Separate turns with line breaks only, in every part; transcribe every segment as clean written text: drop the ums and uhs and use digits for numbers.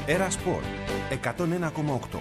Έρα Σπορ 101,8.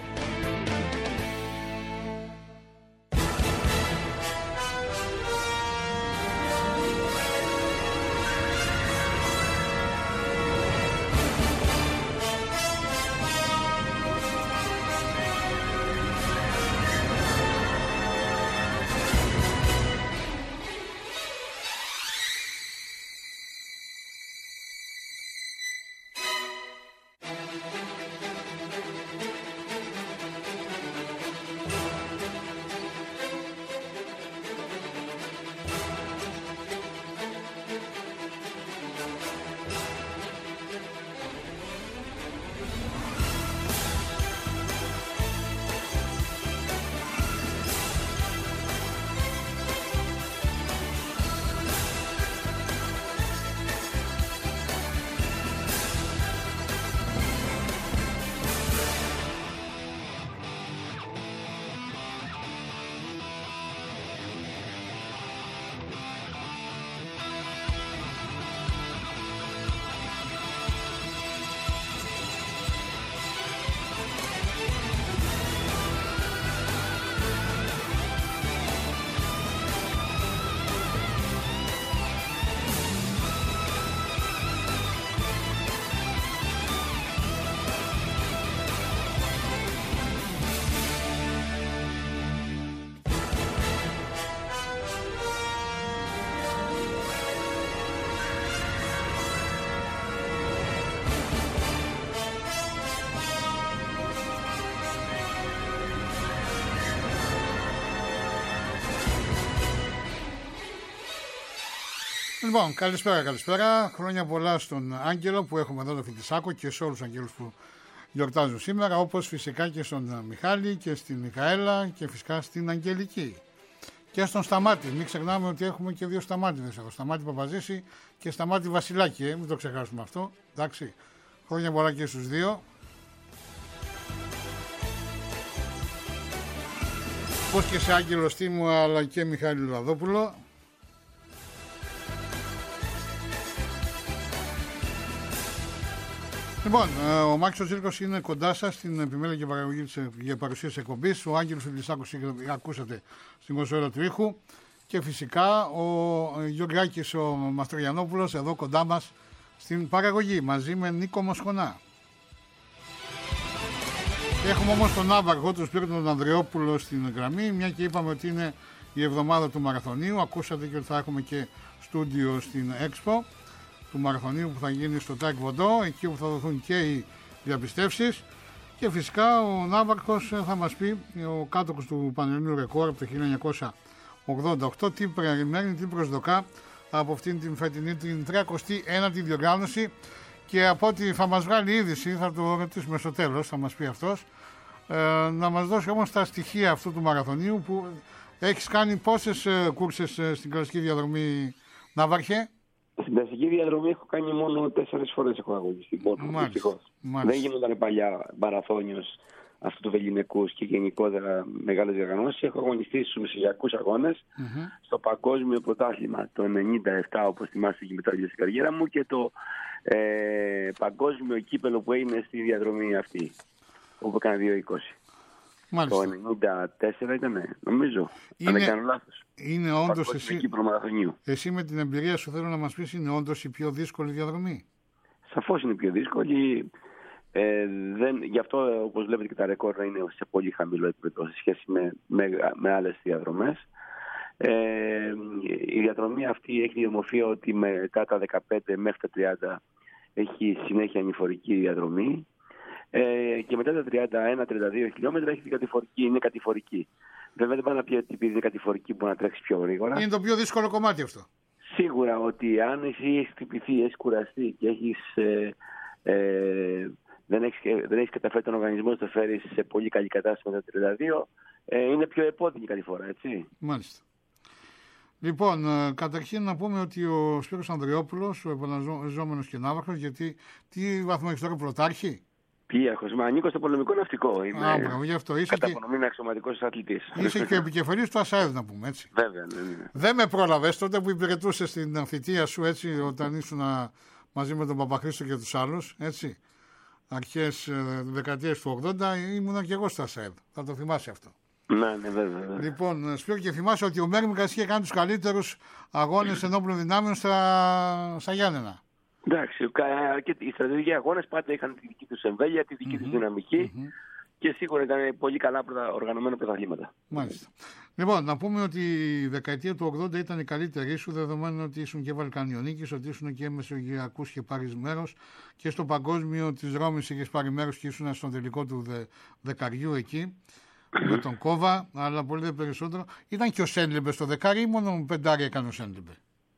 Λοιπόν, καλησπέρα. Χρόνια πολλά στον Άγγελο που έχουμε εδώ το Φιτισάκο και σε όλους τους αγγέλους που γιορτάζουν σήμερα, όπως φυσικά και στον Μιχάλη και στην Μικαέλα και φυσικά στην Αγγελική. Και στον Σταμάτη. Μην ξεχνάμε ότι έχουμε και δύο Σταμάτηδες εδώ. Σταμάτη Παπαζήση και Σταμάτη Βασιλάκη. Μην το ξεχάσουμε αυτό. Εντάξει. Χρόνια πολλά και στους δύο. Πώς και σε Άγγελο Στήμου αλλά και Μιχάλη Λαδόπουλο. Λοιπόν, ο Μάκης ο Τζίρκος είναι κοντά σας στην επιμέλεια και παραγωγή για παρουσία της εκπομπής. Ο Άγγελος Φιτισάκος ακούσατε στην κονσόλα του ήχου. Και φυσικά ο Γιωργάκης ο Μαστρογιανόπουλος εδώ κοντά μας στην παραγωγή μαζί με Νίκο Μοσχονά. Έχουμε όμως τον Άβαρχο, τον Σπύρο τον Ανδρεόπουλο στην γραμμή, μια και είπαμε ότι είναι η εβδομάδα του Μαραθωνίου. Ακούσατε και ότι θα έχουμε και στούντιο στην Expo του Μαραθωνίου που θα γίνει στο Τάκ Βοντό, εκεί που θα δοθούν και οι διαπιστεύσεις. Και φυσικά ο Ναύαρχος θα μας πει, ο κάτοχος του Πανελληνίου Ρεκόρ από το 1988, τι περιμένει, τι προσδοκά από αυτήν την φετινή, την 39η διοργάνωση. Και από ό,τι θα μας βγάλει είδηση, θα το ρωτήσουμε στο τέλος, θα μας πει αυτός, να μας δώσει όμως τα στοιχεία αυτού του μαραθωνίου που έχεις κάνει πόσες κούρσες στην κλασική διαδρομή, Ναύαρχε?
Στην κλασική διαδρομή έχω κάνει μόνο 4 φορές έχω αγωνιστεί. Δεν γίνονταν παλιά μαραθώνιος αυτού του βεληνικούς και γενικότερα μεγάλες διοργανώσεις. Έχω αγωνιστεί στους μεσογειακούς αγώνες, στο παγκόσμιο πρωτάθλημα το 1997, όπως θυμάστε και μετά στην καριέρα μου, και το παγκόσμιο κύπελο που έγινε στη διαδρομή αυτή, όπου έκανα 2:20.
Μάλιστα.
Το 1994 ήταν, νομίζω. Αν δεν κάνω λάθος.
Είναι όντως εσύ με την εμπειρία σου, θέλω να μας πεις, είναι όντως η πιο δύσκολη διαδρομή?
Σαφώς είναι πιο δύσκολη. Γι' αυτό, όπως βλέπετε, και τα ρεκόρ είναι σε πολύ χαμηλό επίπεδο σε σχέση με άλλες διαδρομές. Η διαδρομή αυτή έχει τη ομορφία ότι μετά τα 15 μέχρι τα 30 έχει συνέχεια ανηφορική διαδρομή. Και μετά τα 31-32 χιλιόμετρα έχει την κατηφορική, είναι κατηφορική. Βέβαια δεν πάει να πει ότι επειδή είναι κατηφορική μπορεί να τρέξει πιο γρήγορα.
Είναι το πιο δύσκολο κομμάτι αυτό.
Σίγουρα ότι αν εσύ έχεις χτυπηθεί, έχεις κουραστεί και δεν έχεις καταφέρει τον οργανισμό να το φέρεις σε πολύ καλή κατάσταση μετά τα 32, είναι πιο επώδυνη κάθε φορά, έτσι.
Μάλιστα. Λοιπόν, καταρχήν να πούμε ότι ο Σπύρος Ανδρεόπουλος, ο επαναζόμενος και Ναύαρχος, γιατί τι βαθμό έχεις τώρα, πρωτάρχη?
Πλοίαρχος, μα ανήκω στο πολεμικό ναυτικό.
Μπράβο, γι' αυτό είσαι.
Κατά απονομή είμαι αξιωματικός αθλητής.
Είσαι και επικεφαλής του ΑΣΑΕΔ, να πούμε έτσι.
Βέβαια, ναι.
Δεν με πρόλαβες τότε που υπηρετούσες στην θητεία σου, έτσι, όταν ήσουν μαζί με τον Παπαχρήστο και τους άλλους, έτσι. αρχές δεκαετίες του 80, ήμουνα και εγώ στα ΣΕΔ. Θα το θυμάσαι αυτό.
Ναι, βέβαια.
Λοιπόν, Σπύρο, και θυμάσαι ότι ο Μέρμικας είχε κάνει τους καλύτερους αγώνες ενόπλων δυνάμεων στα Γιάννενα.
Εντάξει, οι στρατιωτικοί αγώνες πάντα είχαν τη δική τους εμβέλεια, τη δική τους δυναμική και σίγουρα ήταν πολύ καλά οργανωμένα πρωταθλήματα.
Μάλιστα. Λοιπόν, να πούμε ότι η δεκαετία του 80 ήταν η καλύτερη σου, δεδομένου ότι ήσουν και Βαλκανιονίκης, ότι ήσουν και Μεσογειακούς και πάρεις μέρος και στο παγκόσμιο της Ρώμης είχες πάρει μέρος και ήσουν στον τελικό του δεκαριού εκεί. Με τον Κόβα, αλλά πολύ δε περισσότερο. Ήταν και ο Σέντλεμπε στο δεκάρι ή μόνο πεντάρι έκανε ο Σέντλεμπε?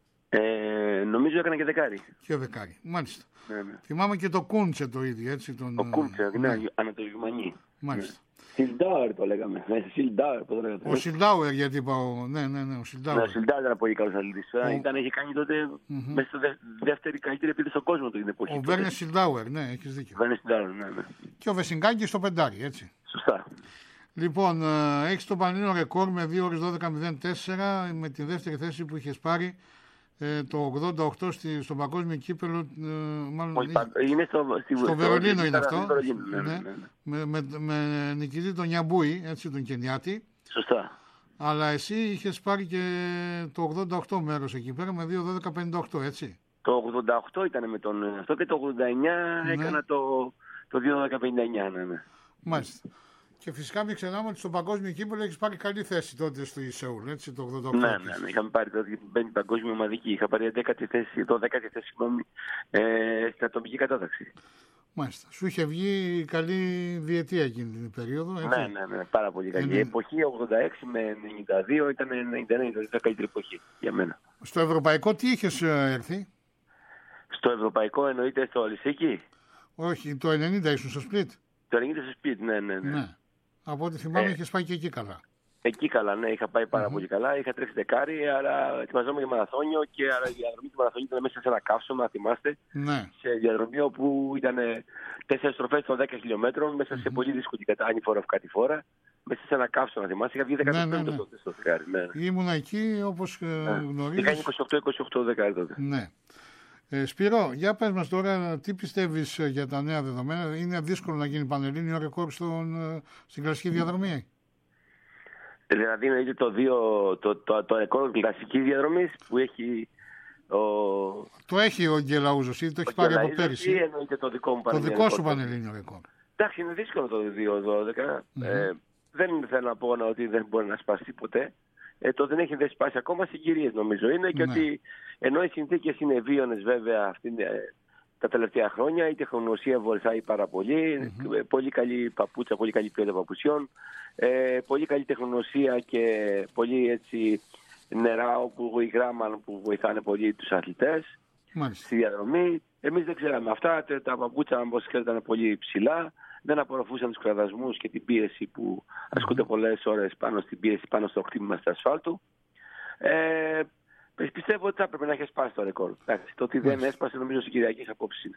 Νομίζω έκανε και δεκάρι.
Και δεκάρι, μάλιστα.
Ναι.
Θυμάμαι και το Κούντσε το ίδιο, έτσι.
Ο Κούντσε, ναι, Ανατολικουμανί.
Μάλιστα.
Σιλντάουερ το λέγαμε.
Ο Σιλντάουερ, γιατί είπα. Ναι, ο Σιλντάουερ.
Ο Σιλντάουερ ήταν πολύ καλό αθλητής. Είχε κάνει τότε μέσα στη δεύτερη καλύτερη επίθεση στον κόσμο την εποχή.
Ο Βέρνε Σιλντάουερ, ναι, έχεις δίκιο.
Ναι.
Και ο Βεσιγκάκη στο πεντάρι, έτσι.
Σωστά.
Λοιπόν, έχεις το πανελλήνιο ρεκόρ με 2 ώρες 12.04 με τη δεύτερη θέση που είχες πάρει το 88 στο παγκόσμιο κύπελο.
Είναι
στο Βερολίνο είναι αυτό.
Ναι.
Με νικητή τον Νιαμπούι, έτσι, τον Κενιάτη.
Σωστά.
Αλλά εσύ είχες πάρει και το 88 μέρος εκεί πέρα με 2.12.58, έτσι.
Το 88 ήταν με τον αυτό και το 89 έκανα το 2.12.59, ναι.
Μάλιστα. Και φυσικά μην ξεχνάμε ότι στο παγκόσμιο κύπελλο έχεις πάρει καλή θέση τότε στο Ισεούλ, έτσι, το 88.
Ναι. Είχαμε πάρει τότε την παγκόσμια ομαδική. Είχα πάρει το 10η θέση, στην ατομική κατάταξη.
Μάλιστα. Σου είχε βγει καλή διετία εκείνη την περίοδο, έτσι.
Ναι, πάρα πολύ καλή. Η εποχή 86 με 92 ήταν 99, η καλύτερη εποχή για μένα.
Στο ευρωπαϊκό τι είχες έρθει?
Στο ευρωπαϊκό εννοείται στο Αλυσίκι?
Όχι, το 90 ήσουν στο Σπλίτ.
Το 90 στο Σπλίτ, ναι.
Από ό,τι θυμάμαι είχες πάει και εκεί καλά.
Εκεί καλά, ναι, είχα πάει πάρα πολύ καλά. Είχα τρέξει δεκάρι, άρα ετοιμαζόμουν για μαραθώνιο και άρα η διαδρομή του μαραθώνιου ήταν μέσα σε ένα καύσωμα, θυμάστε.
Ναι.
Σε διαδρομή όπου ήταν 4 στροφές των 10 χιλιόμετρων, μέσα σε πολύ δύσκολη ανηφόρα κάτι φορά. Μέσα σε ένα καύσωμα, θυμάστε. Είχα βγει 15 τότε στο δεκάρι. Ναι.
Ήμουνα εκεί, όπως γνωρίζεις.
Είχα 28 δεκάρι τότε.
Ναι. Σπύρο, για πες μας τώρα τι πιστεύεις για τα νέα δεδομένα. Είναι δύσκολο να γίνει πανελλήνιο ρεκόρ στην κλασική διαδρομή?
Δηλαδή είναι το ρεκόρ κλασικής διαδρομής που έχει
Το έχει ο Γκελαούζος ή το έχει πάρει από πέρυσι?
Ή εννοείται το δικό μου πανελλήνιο?
Το δικό σου πανελλήνιο ρεκόρ.
Εντάξει, είναι δύσκολο το 2-12. Δεν θέλω να πω ότι δεν μπορεί να σπάσει ποτέ. Το δεν έχει σπάσει ακόμα, συγκυρίες νομίζω είναι και ότι ενώ οι συνθήκες είναι βίωνες βέβαια τα τελευταία χρόνια, η τεχνογνωσία βοηθάει πάρα πολύ. Πολύ καλή παπούτσα, πολύ καλή ποιότητα παπουτσιών, πολύ καλή τεχνογνωσία και πολύ έτσι νερά όπου οι γράμμαν που βοηθάνε πολύ τους αθλητές στη διαδρομή. Εμείς δεν ξέραμε αυτά, τα παπούτσα όπως ξέρετε ήταν πολύ ψηλά, δεν απορροφούσαν τους κραδασμούς και την πίεση που ασκούνται πολλές ώρες πάνω στην πίεση, πάνω στο χτύπημα του ασφάλτου. Πιστεύω ότι θα έπρεπε να έχει σπάσει το ρεκόρ. Το ότι δεν έσπασε νομίζω στην Κυριακή απόψη.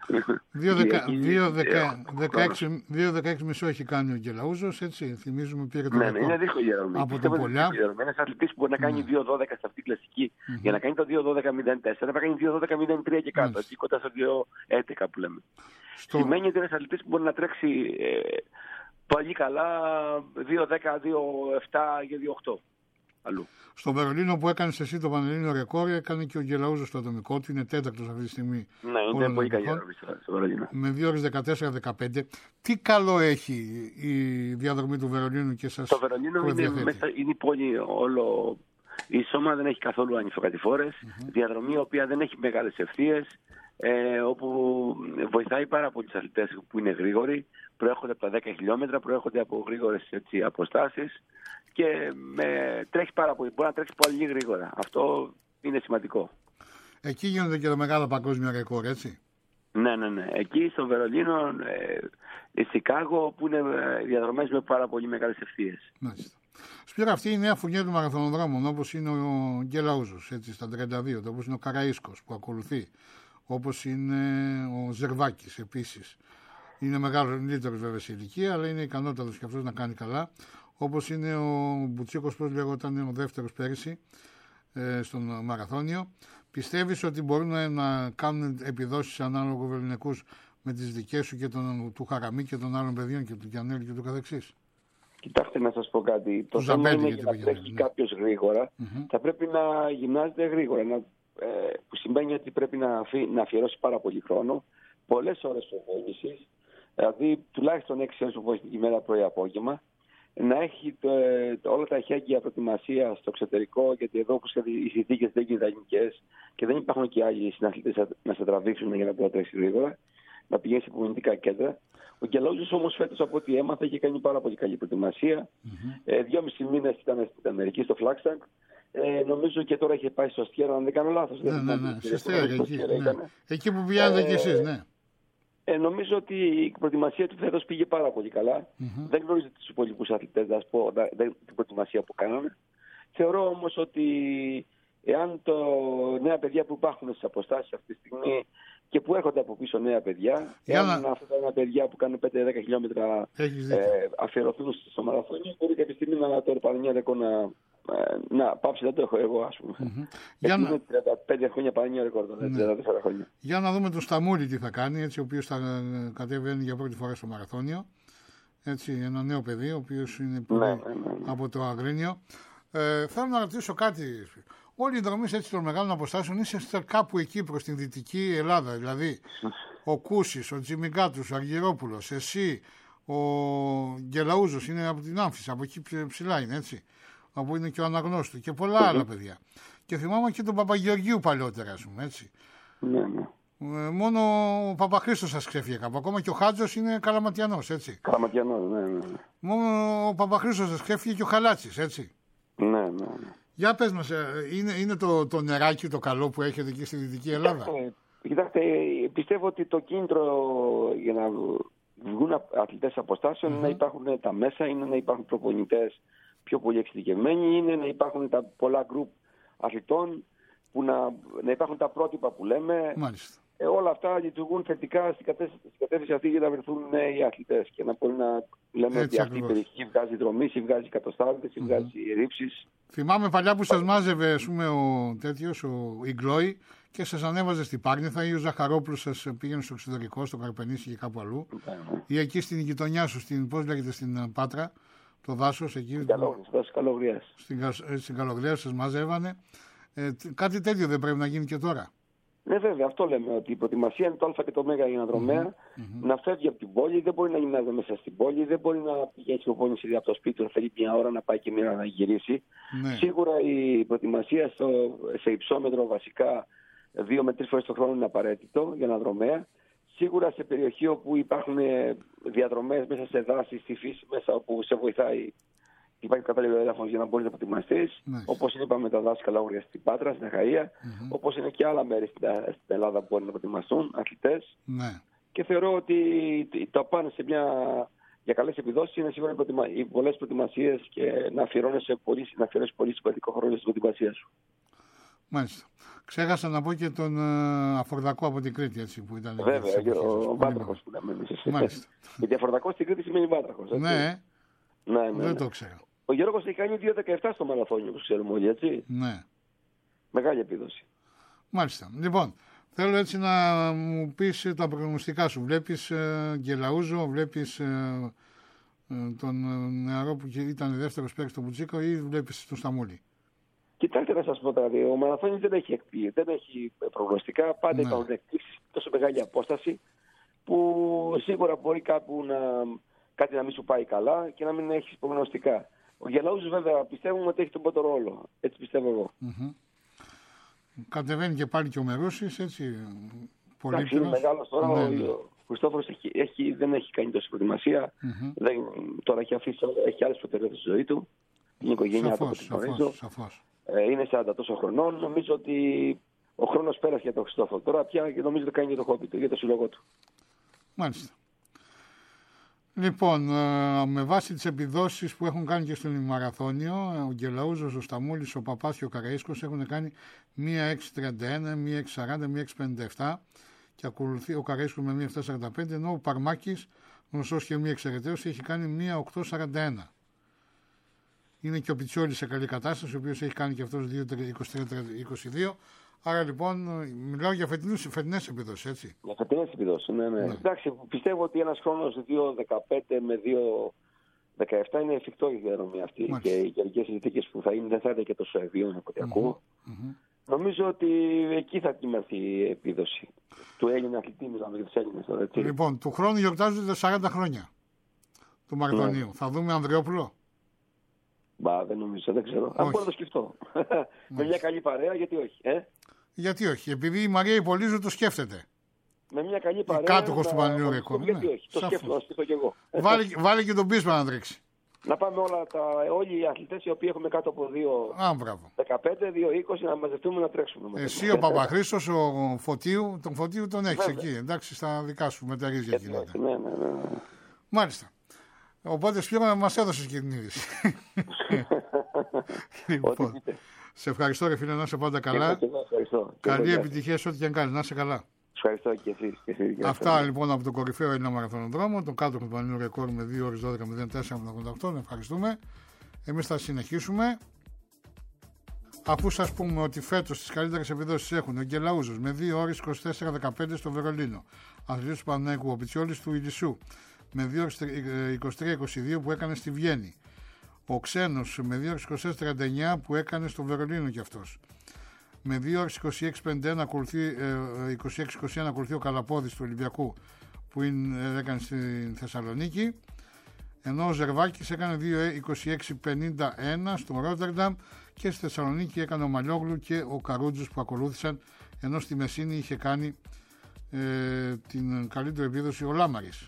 2.16,5 έχει κάνει ο Γκελαούζος, έτσι. Θυμίζουμε πήρε το ρεκόρ.
Είναι δύσκολη διαδρομή.
Από τον Πολιά.
Ένας αθλητής που μπορεί να κάνει 2.12 σε αυτή την κλασική, για να κάνει το 2.12.04 θα κάνει 2.12.03 και κάτω. Έτσι κοντά στο 2.11 που λέμε. Σημαίνει ότι ένας αθλητής που μπορεί να τρέξει πολύ καλά 2.10, 2.7 και 2.8. Αλλού.
Στο Βερολίνο που έκανε εσύ το πανελλήνιο ρεκόρ, έκανε και ο Γκελαούζος στο ατομικό του. Είναι τέταρτος αυτή τη στιγμή.
Ναι, είναι πολύ καλή στο Βερολίνο.
Με 2 ώρες 14-15. Τι καλό έχει η διαδρομή του Βερολίνου και σας?
Το Βερολίνο είναι η πόλη όλο. Η Σώμα δεν έχει καθόλου ανηφοροκατηφόρες. Διαδρομή η οποία δεν έχει μεγάλες ευθείες. Όπου βοηθάει πάρα πολλοί τους αθλητές που είναι γρήγοροι. Προέρχονται από τα 10 χιλιόμετρα, προέρχονται από γρήγορες αποστάσεις. Και τρέχει πάρα πολύ. Μπορεί να τρέξει πολύ γρήγορα. Αυτό είναι σημαντικό.
Εκεί γίνονται και τα μεγάλα παγκόσμια ρεκόρ, έτσι.
Ναι. Εκεί στο Βερολίνο, η Σικάγο, που είναι διαδρομές με πάρα πολύ μεγάλες ευθείες.
Μάλιστα. Σπύρο, αυτή η νέα φουνιά του μαραθωνοδρόμων, όπως είναι ο Γκελαούζος, έτσι, στα 32, όπως είναι ο Καραΐσκος που ακολουθεί, όπως είναι ο Ζερβάκης επίσης. Είναι μεγαλύτερος βέβαια σε ηλικία, αλλά είναι ικανότατος και αυτός να κάνει καλά. Όπως είναι ο Μπουτσίκος, πώς λέγονταν, ο δεύτερος πέρυσι στον μαραθώνιο. Πιστεύεις ότι μπορούν να κάνουν επιδόσεις ανάλογο βεληνικούς με τις δικές σου και του Χαραμή και των άλλων παιδιών και του Γιαννέλη και του καθεξής?
Κοιτάξτε να σας πω κάτι. Το θέμα είναι για να τρέχει κάποιος γρήγορα, θα πρέπει να γυμνάζεται γρήγορα. Που σημαίνει ότι πρέπει να αφιερώσει πάρα πολύ χρόνο, πολλές ώρες προπόνησης, δηλαδή τουλάχιστον 6 ώρες προπόνηση την ημέρα πρωί-απόγευμα, να έχει όλα τα εχέγγυα προετοιμασία στο εξωτερικό, γιατί εδώ όπως οι συνθήκες δεν είναι ιδανικές και δεν υπάρχουν και άλλοι συναθλητές να σε τραβήξουν για να μπορεί να τρέξει γρήγορα, να πηγαίνει σε υπομονητικά κέντρα. Ο Γκελαούζος όμως φέτος, από ό,τι έμαθα, είχε κάνει πάρα πολύ καλή προετοιμασία. 2,5 μήνες ήταν στην Αμερική, στο Flagstaff. Νομίζω και τώρα έχει πάει στο Αστιέρα, αν δεν κάνω λάθος.
Ναι, στο Αστιέρα, εκεί που πηγαίνετε κι εσείς, ναι.
Νομίζω ότι η προετοιμασία του φέτος πήγε πάρα πολύ καλά. Δεν γνωρίζω τους υπόλοιπους αθλητές, να σας πω, την προετοιμασία που κάνανε. Θεωρώ όμως ότι εάν νέα παιδιά που υπάρχουν στις αποστάσεις αυτή τη στιγμή και που έρχονται από πίσω νέα παιδιά, εάν αυτά τα νέα παιδιά που κάνουν 5-10 χιλιόμετρα αφιερωθούν στο μαραθώνιο, μπορεί κάποια στιγμή το Πανελληνιακό να πάψει, δεν το έχω εγώ, ας πούμε. Είναι 35 χρόνια Πανελληνιακό ρεκόρ, 34 χρόνια.
Για να δούμε τον Σταμούλη τι θα κάνει, έτσι, ο οποίος θα κατέβαινε για πρώτη φορά στο μαραθώνιο. Έτσι, ένα νέο παιδί, ο οποίος είναι από το Αγρίνιο. Θέλω να ρωτήσω κάτι. Όλοι οι δρομείς έτσι των μεγάλων αποστάσεων είστε κάπου εκεί προς την Δυτική Ελλάδα. Δηλαδή, ο Κούσης, ο Τζιμιγκάτους, ο Αργυρόπουλος, εσύ, ο Γκελαούζος είναι από την Άμφισσα, από εκεί ψηλά είναι, έτσι. Από είναι και ο Αναγνώστου και πολλά άλλα παιδιά. Και θυμάμαι και τον Παπαγεωργίου παλιότερα, ας πούμε, έτσι. Μόνο ο Παπαχρήστος σας ξέφυγε κάπου. Ακόμα και ο Χάτζος είναι Καλαματιανός, έτσι.
Καλαματιανός, ναι.
Μόνο ο Παπαχρήστος σας ξέφυγε και ο Χαλάτσης, έτσι.
Ναι.
Για πες μας, είναι το νεράκι το καλό που έχετε εκεί στη Δυτική Ελλάδα?
Κοιτάξτε, πιστεύω ότι το κίνητρο για να βγουν αθλητές αποστάσεων είναι να υπάρχουν τα μέσα, είναι να υπάρχουν προπονητές πιο πολύ εξειδικευμένοι, είναι να υπάρχουν τα πολλά γκρουπ αθλητών, που να υπάρχουν τα πρότυπα που λέμε.
Μάλιστα.
Όλα αυτά λειτουργούν θετικά στην κατεύθυνση αυτή για να βρεθούν νέοι αθλητές και να μπορεί να λέμε έτσι, ότι αυτή η περιοχή βγάζει δρομής, ή βγάζει κατοστάδες, ή βγάζει ρήψεις.
Θυμάμαι παλιά που σας μάζευε, ας πούμε, ο Ιγκλόη και σας ανέβαζε στην Πάρνηθα, ή ο Ζαχαρόπουλος σας πήγαινε στο εξωτερικό, στο Καρπενήσι ή κάπου αλλού. Ή εκεί στην γειτονιά σου, πώς λέγεται, στην Πάτρα, το δάσος εκεί. Στην Καλογρία σας μαζεύανε. Κάτι τέτοιο δεν πρέπει να γίνει και τώρα?
Ναι, βέβαια, αυτό λέμε, ότι η προετοιμασία είναι το Α και το Ω για ένα δρομέα. Να φεύγει από την πόλη, δεν μπορεί να γυμνάζεται μέσα στην πόλη, δεν μπορεί να πηγαίνει στην προπόνηση από το σπίτι του, να θέλει μια ώρα να πάει και μια ώρα να γυρίσει. Σίγουρα η προετοιμασία σε υψόμετρο, βασικά 2 με 3 φορές το χρόνο, είναι απαραίτητο για ένα δρομέα. Σίγουρα σε περιοχή όπου υπάρχουν διαδρομές μέσα σε δάση, στη φύση, μέσα όπου σε βοηθάει. Υπάρχει κατάλληλο έδαφος για να μπορεί να προετοιμαστείς. Όπως είναι, είπαμε, τα δάση Καλαούρια στην Πάτρα, στην Αχαΐα. Όπως είναι και άλλα μέρη στην Ελλάδα που μπορεί να προετοιμαστούν αθλητές. Και θεωρώ ότι το πάνε για καλές επιδόσεις είναι σίγουρα οι πολλές προετοιμασίες και να αφιερώνεις πολύ σημαντικό χρόνο στην προετοιμασία σου.
Μάλιστα. Ξέχασα να πω και τον Αφορδακό από την Κρήτη, έτσι, που ήταν.
Βέβαια, ο Βάτραχος που λέμε.
Μάλιστα.
Γιατί Αφορδακός στην Κρήτη σημαίνει Βάτραχος.
Ναι. Δεν το ξέρω.
Ο Γιώργος έχει κάνει 2.17 στο μαραθώνιο, όπως ξέρουμε όλοι, έτσι.
Ναι.
Μεγάλη επίδοση.
Μάλιστα. Λοιπόν, θέλω έτσι να μου πεις τα προγνωστικά σου. Βλέπεις Γκελαούζο, βλέπεις τον νεαρό που ήταν δεύτερος παίκτης στον Μπουτσίκο, ή βλέπεις τον Σταμούλη?
Κοιτάξτε να σας πω τώρα, ο μαραθώνιος δεν έχει προγνωστικά. Πάντα υπάρχουν εκπλήξεις, τόσο μεγάλη απόσταση, που σίγουρα μπορεί κάπου κάτι να μην σου πάει καλά και να μην έχεις προγνωστικά. Ο Γκελαούζος, βέβαια, πιστεύουμε ότι έχει τον πρώτο ρόλο. Έτσι πιστεύω εγώ.
Κατεβαίνει και πάλι και ο Μερούσης, έτσι. Πολύ
είναι μεγάλος τώρα. Ο Χριστόφορος δεν έχει κάνει τόση προετοιμασία. Τώρα έχει άλλες προτεραιότητες στη ζωή του. Την οικογένειά του,
σαφώς.
Είναι 40 τόσο χρονών. Νομίζω ότι ο χρόνος πέρασε για τον Χριστόφορο. Τώρα πια νομίζω ότι κάνει για το χόμπι του, για το σύλλογο του.
Μάλιστα. Λοιπόν, με βάση τις επιδόσεις που έχουν κάνει και στον μαραθώνιο, ο Γκελαούζος, ο Σταμούλης, ο Παπάς και ο Καραΐσκος έχουν κάνει 1.631, 1.640, 1.657 και ακολουθεί ο Καραΐσκος με 1.745, ενώ ο Παρμάκης, γνωστός και μη εξαιρεταίος, έχει κάνει 1.841. Είναι και ο Πιτσιόλης σε καλή κατάσταση, ο οποίος έχει κάνει και αυτός 2.23-22, Άρα λοιπόν μιλάω για φετινές επιδόσεις, έτσι.
Για φετινές επιδόσεις, ναι. Εντάξει, πιστεύω ότι ένας χρόνος 2.15 με 2.17 είναι εφικτό για τη διαδρομή αυτή. Μάλιστα. Και οι καιρικές συνθήκες που θα είναι δεν θα είναι και τόσο ευίων από ό,τι ακούω. Νομίζω ότι εκεί θα κυμανθεί η επίδοση του Έλληνα αθλητή, μιλάμε για τους Έλληνες τώρα, έτσι.
Λοιπόν, του χρόνου γιορτάζονται 40 χρόνια του μαραθωνίου. Θα δούμε Ανδριόπουλο.
Δεν νομίζω, δεν ξέρω. Αν μπορώ να το σκεφτώ. Με μια καλή παρέα, γιατί όχι.
Γιατί όχι, επειδή η Μαρία Υπολίζου το σκέφτεται.
Με μια καλή παρέα.
Κάτοχος του Πανελληνίου Ρεκόρ.
Γιατί όχι, το σκέφτομαι και εγώ.
Βάλε και τον Πίσμα να τρέξει.
Να πάμε όλοι οι αθλητές οι οποίοι έχουμε κάτω από 2.15, 2.20 να μαζευτούμε να τρέξουμε.
Εσύ ο Παπαχρήστος, ο Φωτίου, τον Φωτίου τον έχεις εκεί, εντάξει, στα δικά σου με τα ρίζια γίνεται.
Ναι.
Μάλιστα. Οπότε Σπύρο μας έδωσες και την είδηση. Λοιπόν, σε ευχαριστώ ρε φίλε, να είσαι πάντα καλά. Καλή επιτυχία σε ό,τι και αν κάνεις, να είσαι καλά.
Ευχαριστώ και εσείς.
Αυτά λοιπόν από τον κορυφαίο Έλληνα μαραθωνοδρόμο, τον κάτοχο του Πανελληνίου Ρεκόρ με 2 ώρες 12.04.88. Ευχαριστούμε. Εμείς θα συνεχίσουμε. Αφού σας πούμε ότι φέτος τις καλύτερες επιδόσεις έχουν ο Γκελαούζος με 2 ώρες 24.15 στο Βερολίνο, αθλητής του Παναθηναϊκού, ο Πιτσιόλης του Ηλισσού με 2 ώρες 23.22 που έκανε στη Βιέννη, ο Ξένος με 2 ώρες 24.39 που έκανε στο Βερολίνο κι αυτός. Με 2 ώρες 26.21 ακολουθεί ο Καλαπόδης του Ολυμπιακού που έκανε στην Θεσσαλονίκη, ενώ ο Ζερβάκης έκανε 2.26.51 στο Ρότερνταμ και στη Θεσσαλονίκη έκανε ο Μαλιόγλου και ο Καρούτζος που ακολούθησαν, ενώ στη Μεσίνη είχε κάνει την καλύτερη επίδοση ο Λάμαρης.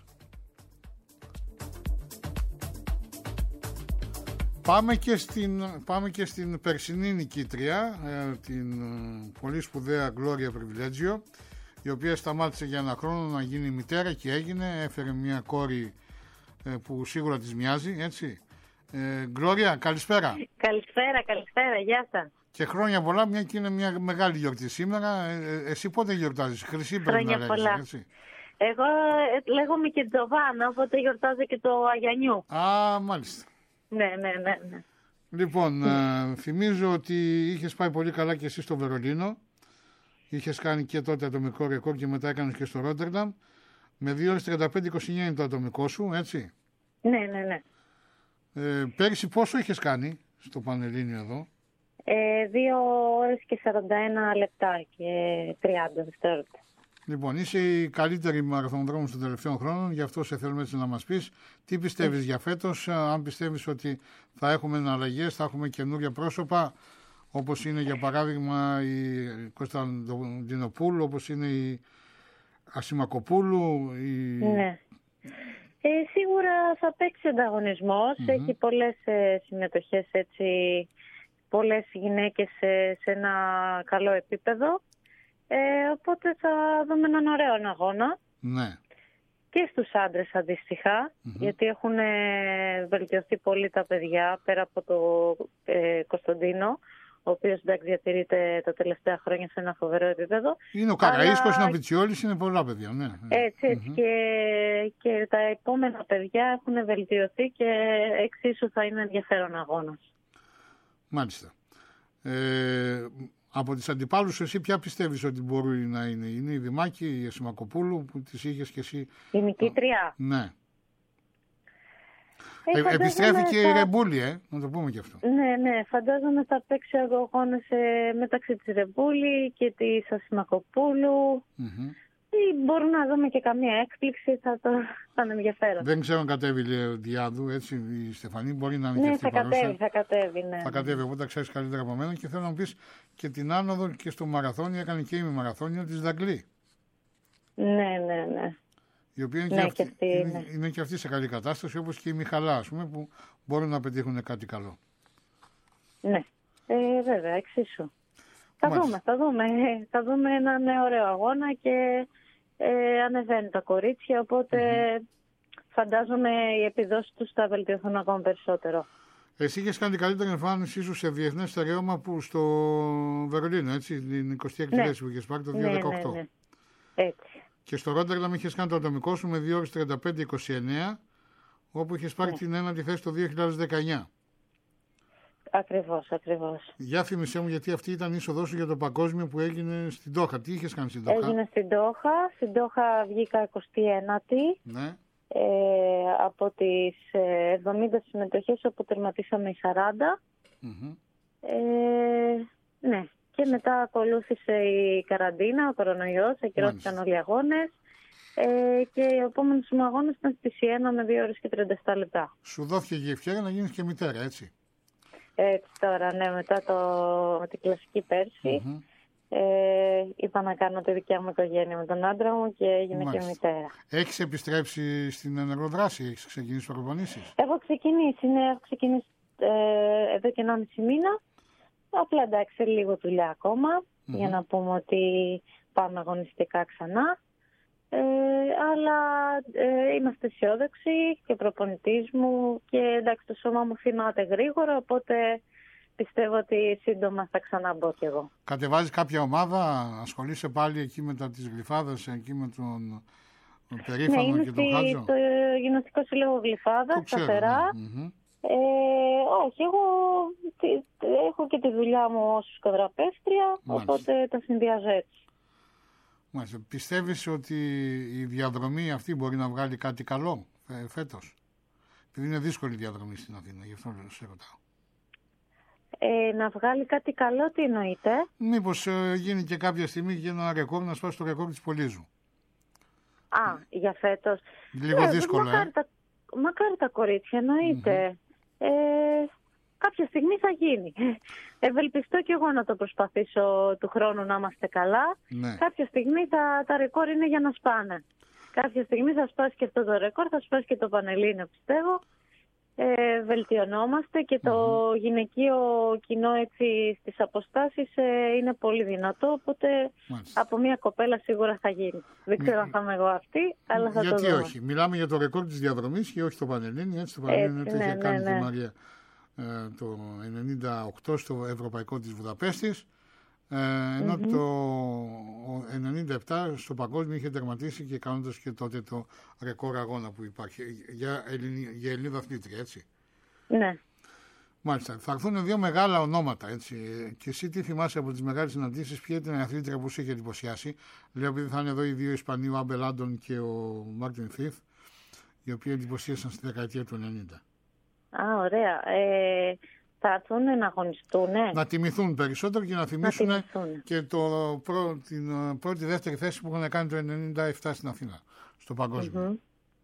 Πάμε και στην περσινή νικήτρια, την πολύ σπουδαία Γκλώρια Privilegio, η οποία σταμάτησε για ένα χρόνο να γίνει μητέρα και έγινε, έφερε μια κόρη που σίγουρα της μοιάζει, έτσι. Γκλώρια, καλησπέρα.
Καλησπέρα, γεια σας.
Και χρόνια πολλά, μια και είναι μια μεγάλη γιορτή σήμερα. Εσύ πότε γιορτάζεις? Χρυσή πρέπει να λέγεις, έτσι.
Εγώ λέγομαι και Τζοβάνα, οπότε γιορτάζω και το Αγιανιού.
Μάλιστα.
Ναι.
Λοιπόν, θυμίζω ότι είχες πάει πολύ καλά και εσύ στο Βερολίνο. Είχες κάνει και τότε ατομικό ρεκόρ και μετά έκανες και στο Ρότερνταμ. Με 2 ώρες 35-29 είναι το ατομικό σου, έτσι.
Ναι.
Πέρυσι πόσο είχες κάνει στο Πανελλήνιο εδώ?
2 ώρες και 41 λεπτά και 30 δευτερόλεπτα.
Λοιπόν, είσαι η καλύτερη μαραθωνοδρόμος των τελευταίων χρόνων, γι' αυτό σε θέλουμε έτσι να μας πεις τι πιστεύεις για φέτος, αν πιστεύεις ότι θα έχουμε αλλαγές, θα έχουμε καινούργια πρόσωπα, όπως είναι για παράδειγμα η Κωνσταντινοπούλου, όπως είναι η Ασημακοπούλου.
Ναι. Σίγουρα θα παίξει ανταγωνισμός, έχει πολλές συμμετοχές, έτσι, πολλές γυναίκες σε ένα καλό επίπεδο. Οπότε θα δούμε έναν ωραίο αγώνα.
Ναι.
Και στους άντρες αντίστοιχα, γιατί έχουν βελτιωθεί πολύ τα παιδιά, πέρα από το Κωνσταντίνο, ο οποίος εντάξει διατηρείται τα τελευταία χρόνια σε ένα φοβερό επίπεδο.
Είναι ο Καραΐσκος, είναι ο Πιτσιόλης, είναι πολλά παιδιά. Ναι.
Έτσι. Και τα επόμενα παιδιά έχουν βελτιωθεί και εξίσου θα είναι ενδιαφέρον αγώνας.
Μάλιστα. Από τις αντιπάλους εσύ ποια πιστεύεις ότι μπορεί να είναι? Είναι η Δημάκη, η Ασημακοπούλου που τις είχες και εσύ?
Η νικήτρια.
Ναι. Επιστρέφει και η Ρεμπούλη, να το πούμε και αυτό.
Ναι, φαντάζομαι θα παίξει αγώνες μεταξύ της Ρεμπούλη και της Ασημακοπούλου. Ή μπορούμε να δούμε και καμία έκπληξη, θα είναι ενδιαφέρον.
Δεν ξέρω αν κατέβει η Διάδου, έτσι, η Στεφανή, μπορεί να είναι και αυτή
παρούσα. Θα κατέβει, ναι.
Θα κατέβει, οπότε τα ξέρεις καλύτερα από μένα και θέλω να μου πεις και την άνοδο και στο μαραθώνιο, έκανε και η μαραθώνιο της Δαγκλή.
Ναι.
Η οποία είναι και αυτή σε καλή κατάσταση, όπως και η Μιχαλά, ας πούμε, που μπορούν να πετύχουν κάτι καλό.
Ναι, βέβαια, εξίσου. Θα δούμε έναν ωραίο αγώνα και ανεβαίνουν τα κορίτσια, οπότε φαντάζομαι οι επιδόσεις τους θα βελτιωθούν ακόμα περισσότερο.
Εσύ είχες κάνει την καλύτερη εμφάνισή σου σε διεθνές στερεώμα που στο Βερολίνο, έτσι, την 26η θέση που είχες πάρει το 2018.
Ναι. Έτσι.
Και στο Ρότερνταμ είχες κάνει το ατομικό σου με 2 ώρες 35-29, όπου είχες πάρει την ένατη θέση το 2019.
Ακριβώς.
Για θυμίσέ μου, γιατί αυτή ήταν η είσοδό σου για το παγκόσμιο που έγινε στην Ντόχα. Τι είχες κάνει στην Ντόχα?
Έγινε στην Ντόχα. Στην Ντόχα βγήκα 29η.
Ναι.
Από τις 70 συμμετοχές, όπου τερματίσαμε οι 40. Ναι. Και μετά ακολούθησε η καραντίνα, ο κορονοϊός, ακυρώθηκαν όλοι οι αγώνες. Και οι επόμενοι μου αγώνες ήταν στη Σιένα με 2 ώρες και 37 λεπτά.
Σου δόθηκε και η ευκαιρία να γίνεις και μητέρα, έτσι?
Έτσι τώρα, ναι, μετά την κλασική πέρση. Είπα να κάνω τη δικιά μου οικογένεια με τον άντρα μου και έγινε και μητέρα.
Έχεις επιστρέψει στην ενεργοδράση, έχεις ξεκινήσει προπονήσεις?
Έχω ξεκινήσει εδώ και 1,5 μήνα. Απλά εντάξει, λίγο δουλειά ακόμα, για να πούμε ότι πάμε αγωνιστικά ξανά. Αλλά είμαστε αισιόδοξοι και προπονητής μου και εντάξει, το σώμα μου θυμάται γρήγορα, οπότε πιστεύω ότι σύντομα θα ξαναμπω κι εγώ.
Κατεβάζεις κάποια ομάδα, ασχολείσαι πάλι εκεί μετά τις Γλυφάδες, εκεί με τον Περήφανο και τον Χάτζο?
Ναι, στο Γυμναστικό Σύλλογο Γλυφάδα, σταθερά. Όχι, εγώ έχω και τη δουλειά μου ως σκοδραπέστρια, οπότε τα συνδυάζω έτσι.
Μάλιστα. Πιστεύεις ότι η διαδρομή αυτή μπορεί να βγάλει κάτι καλό φέτος? Επειδή είναι δύσκολη η διαδρομή στην Αθήνα, γι' αυτό σε ρωτάω.
Να βγάλει κάτι καλό, τι εννοείτε?
Μήπως γίνει και κάποια στιγμή για ένα ρεκόρ, να σπάσει το ρεκόρ της Πολύζου?
Για φέτος.
Λίγο δύσκολο,
μακάρι τα κορίτσια, εννοείται. Κάποια στιγμή θα γίνει. Ευελπιστώ και εγώ να το προσπαθήσω του χρόνου να είμαστε καλά.
Ναι.
Κάποια στιγμή τα ρεκόρ είναι για να σπάνε. Κάποια στιγμή θα σπάσει και αυτό το ρεκόρ, θα σπάσει και το Πανελλήνιο, πιστεύω. Βελτιωνόμαστε και το γυναικείο κοινό έτσι στις αποστάσεις είναι πολύ δυνατό, οπότε από μια κοπέλα σίγουρα θα γίνει. Δεν ξέρω αν θα είμαι εγώ αυτή, αλλά θα το δω.
Γιατί όχι, μιλάμε για το ρεκόρ της διαδρομής και όχι το Πανελλήνιο, έτσι? Το Πανελλήνιο το είχε κάνει τη Μαρία το 1998 στο Ευρωπαϊκό της Βουδαπέστης, ενώ το 1997 στο Παγκόσμιο είχε τερματίσει και κάνοντας και τότε το ρεκόρ αγώνα που υπάρχει για Ελληνίδα αθλήτρια, έτσι?
Ναι.
Μάλιστα. Θα έρθουν 2 μεγάλα ονόματα, έτσι. Και εσύ τι θυμάσαι από τις μεγάλες συναντήσεις, ποια ήταν η αθλήτρια που σου είχε εντυπωσιάσει? Λέω, επειδή θα είναι εδώ οι 2 Ισπανοί, ο Άμπελ Άντων και ο Μάρτιν Θιθ, οι οποίοι εντυπωσίασαν στη δεκαετία του 90.
Ωραία. Θα έρθουν να αγωνιστούν.
Να τιμηθούν περισσότερο και να θυμίσουν και την πρώτη-δεύτερη θέση που είχαν κάνει το 1997 στην Αθήνα, στο παγκόσμιο.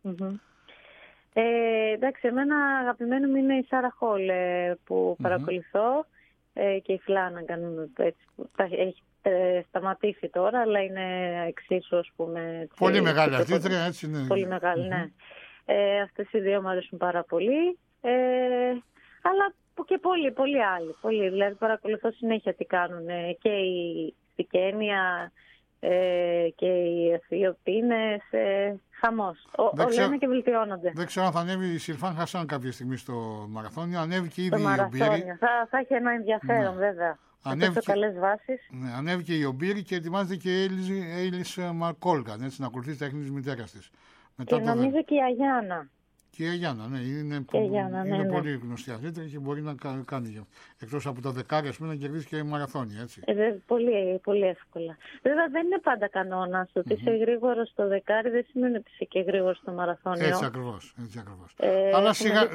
Εντάξει, εμένα αγαπημένο μου είναι η Σάρα Χολ που παρακολουθώ και η Φλάναγκαν, έχει σταματήσει τώρα, αλλά είναι εξίσου, ας πούμε.
Πολύ μεγάλη αθλήτρια, έτσι είναι.
Πολύ μεγάλη, ναι. Αυτές οι 2 μου αρέσουν πάρα πολύ. Αλλά και πολλοί άλλοι. Δηλαδή παρακολουθώ συνέχεια τι κάνουν και οι Κένια και οι Αιθιοπίνες. Χαμός. Όλα είναι και βελτιώνονται.
Δεν ξέρω αν θα ανέβει η Σιλφάν Χασάν κάποια στιγμή στο μαραθώνιο. Ανέβηκε ήδη η
Ομπίρη. Θα έχει ένα ενδιαφέρον, βέβαια. Ανέβηκε καλές βάσεις.
Ναι, ανέβηκε η Ομπίρη και ετοιμάζεται και η Έιλις Μακόλγαν, έτσι, να ακολουθεί τα τέχνη της μητέρας της.
Και νομίζω και η Αγιάννα.
Και η Αγιάννα, ναι, είναι πολύ γνωστή αθλήτρια και μπορεί να κάνει. Εκτός από τα δεκάρια, να κερδίσει και μαραθώνια, έτσι.
Πολύ εύκολα. Βέβαια δεν είναι πάντα κανόνας. Ότι είσαι γρήγορο στο δεκάρι δεν σημαίνει ότι είσαι και γρήγορο στο μαραθώνιο.
Έτσι ακριβώς. Αλλά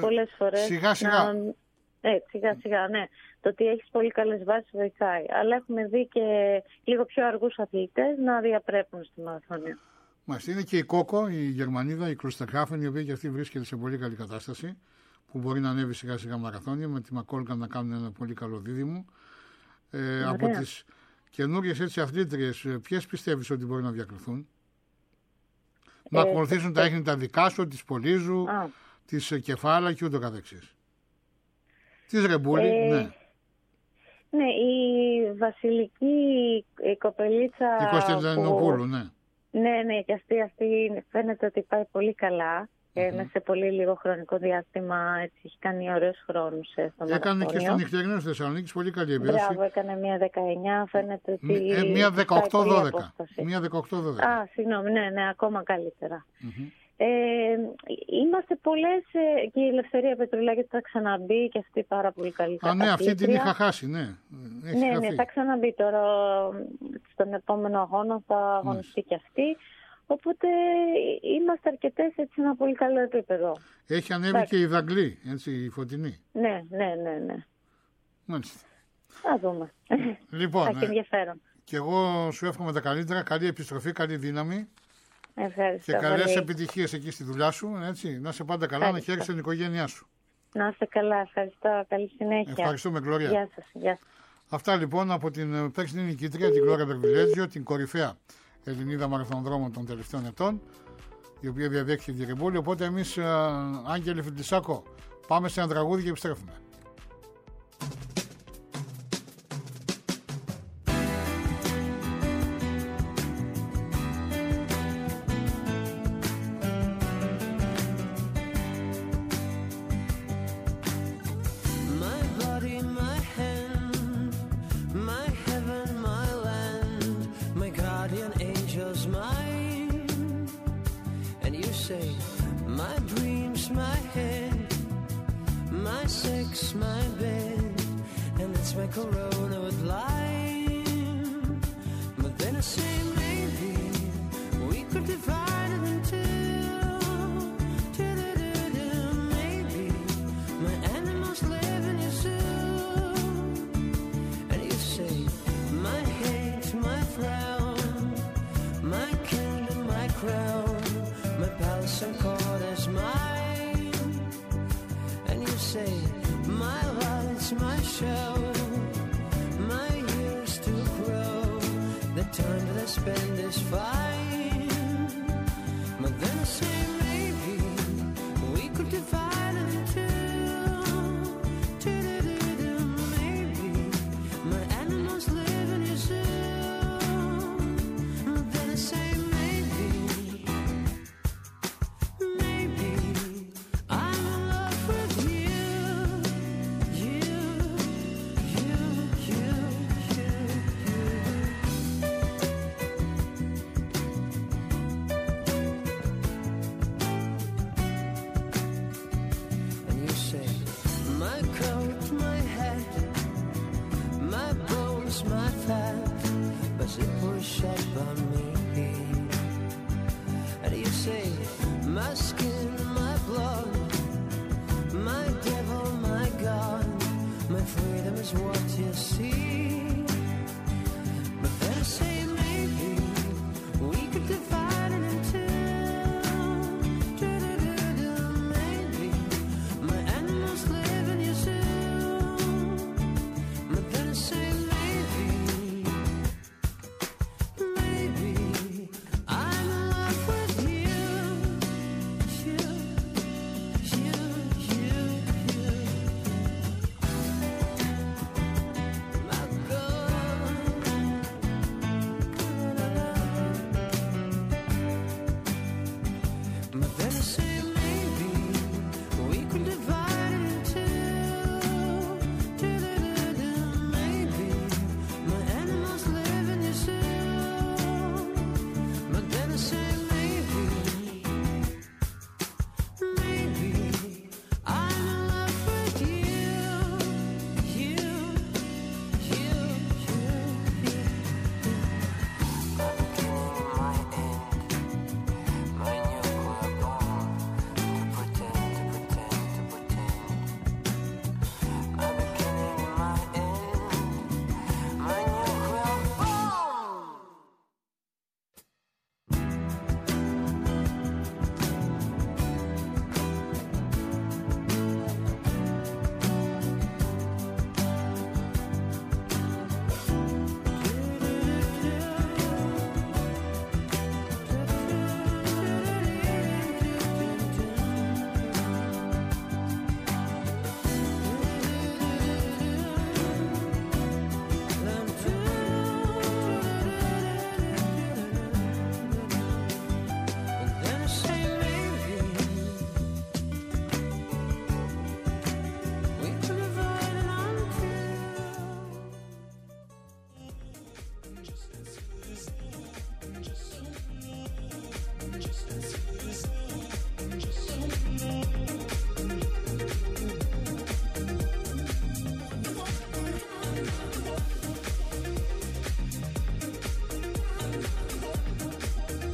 σιγά-σιγά, ναι. Το ότι έχεις πολύ καλές βάσεις βοηθάει. Αλλά έχουμε δει και λίγο πιο αργούς αθλητές να διαπρέπουν στο μαραθώνιο.
Μάλιστα, είναι και η Κόκο, η Γερμανίδα, η Κλουστεχάφεν, η οποία και αυτή βρίσκεται σε πολύ καλή κατάσταση, που μπορεί να ανέβει σιγά σιγά μαραθώνια, με τη Μακόλγκα να κάνουν ένα πολύ καλό δίδυμο. Από τις καινούριες έτσι αθλήτριες, ποιες πιστεύεις ότι μπορεί να διακριθούν? Να ακολουθήσουν τα έχνη τα δικά σου, της Πολύζου, της Κεφάλα και ούτω καθεξής. Της Ρεμπούλη, ναι.
Ναι, η Βασιλική, η κοπελίτσα.
Η Κωνσταντινοπούλου, ναι.
Ναι, και αυτή φαίνεται ότι πάει πολύ καλά. Μέσα σε πολύ λίγο χρονικό διάστημα έτσι, έχει κάνει ωραίους χρόνους στο μαραθώνιο.
Έκανε και στο νυχτερινό της Θεσσαλονίκης πολύ καλή επίδοση.
Μπράβο, έκανε μια 19, φαίνεται ότι.
Μια 18-12.
Συγγνώμη, ναι, ακόμα καλύτερα. Είμαστε πολλές και η Ελευθερία Πετρουλάκη θα ξαναμπεί και αυτή πάρα πολύ καλή.
Ναι, αυτή την είχα χάσει, ναι.
Ναι, θα ξαναμπεί τώρα στον επόμενο αγώνα, θα αγωνιστεί και αυτή. Οπότε είμαστε αρκετές έτσι σε ένα πολύ καλό επίπεδο.
Έχει ανέβει και η Δαγκλή, έτσι, η Φωτεινή.
Ναι.
Μάλιστα.
Θα δούμε.
Λοιπόν,
θα έχει ενδιαφέρον.
Και εγώ σου εύχομαι τα καλύτερα, καλή επιστροφή, καλή δύναμη.
Ευχαριστώ.
Και καλές επιτυχίες εκεί στη δουλειά σου, έτσι. Να είσαι πάντα καλά, να χαίρεσαι την οικογένειά σου.
Να είστε καλά, ευχαριστώ. Καλή συνέχεια.
Ευχαριστούμε, Γλώρια.
Γεια σας.
Αυτά λοιπόν από την παίξινη νικήτρια, την Γλώρια Βερβιλέτζιο, την κορυφαία Ελληνίδα μαραθωνοδρόμων των τελευταίων ετών, η οποία διαδέχθηκε τη ρεμπόλη. Οπότε εμείς, Άγγελε Φιντισάκο, πάμε σε ένα τραγούδι και επιστρέφουμε.
Corona with lime, but then I say maybe we could divide it in two. Maybe my animals live in your zoo, and you say my hate, my frown, my kingdom, my crown, my palace and court is mine, and you say my lights, my show. Time that I spend is fine, but then I say maybe we could divide it in two. Maybe my animals live in your zoo, but then I say maybe I'm in love with you.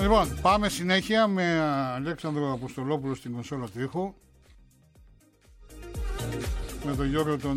Λοιπόν, πάμε συνέχεια με Αλέξανδρο Αποστολόπουλο στην κονσόλα του ήχου. Με τον Γιώργο τον...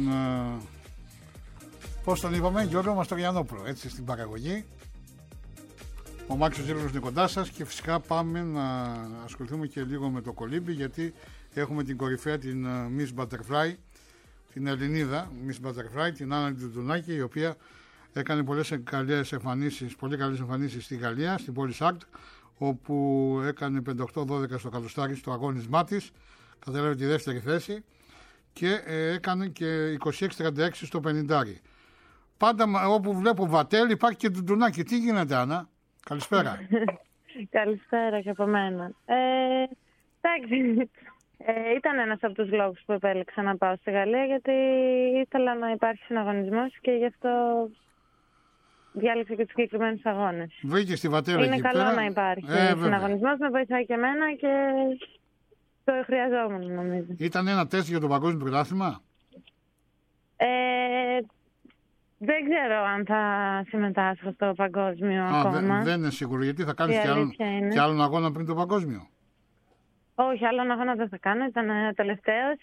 πώς τον είπαμε, Γιώργο Μαστοριανόπουλο, έτσι, στην παραγωγή. Ο Μάξος Ζήλος είναι κοντά σας και φυσικά πάμε να ασχοληθούμε και λίγο με το κολύμπι, γιατί έχουμε την κορυφαία, την Miss Butterfly, την Ελληνίδα Miss Butterfly, την Άννα Τουντουνάκη, η οποία έκανε πολύ καλές εμφανίσεις στη Γαλλία, στην πόλη Σάρτ, όπου έκανε 58-12 στο καλοστάρι στο αγώνισμά της, κατέλαβε τη δεύτερη θέση και έκανε και 26-36 στο 50. Πάντα όπου βλέπω Βατέλ υπάρχει και Τουντουνάκη. Τι γίνεται, Άννα? Καλησπέρα.
Καλησπέρα και από μένα. Εντάξει, ήταν ένας από τους λόγους που επέλεξα να πάω στη Γαλλία, γιατί ήθελα να υπάρχει συναγωνισμός και γι' αυτό διάλεξα και τους συγκεκριμένους αγώνες.
Βρήκε στη Βατέλα.
Είναι καλό να υπάρχει συναγωνισμός, με βοηθάει και εμένα και το χρειαζόμουν, νομίζω.
Ήταν ένα τεστ για το παγκόσμιο πρωτάθλημα?
Δεν ξέρω αν θα συμμετάσχω στο παγκόσμιο ακόμα.
Δεν είναι σίγουρο, γιατί θα κάνεις και άλλον αγώνα πριν το παγκόσμιο?
Όχι, άλλον αγώνα δεν θα κάνω, ήταν τελευταίος.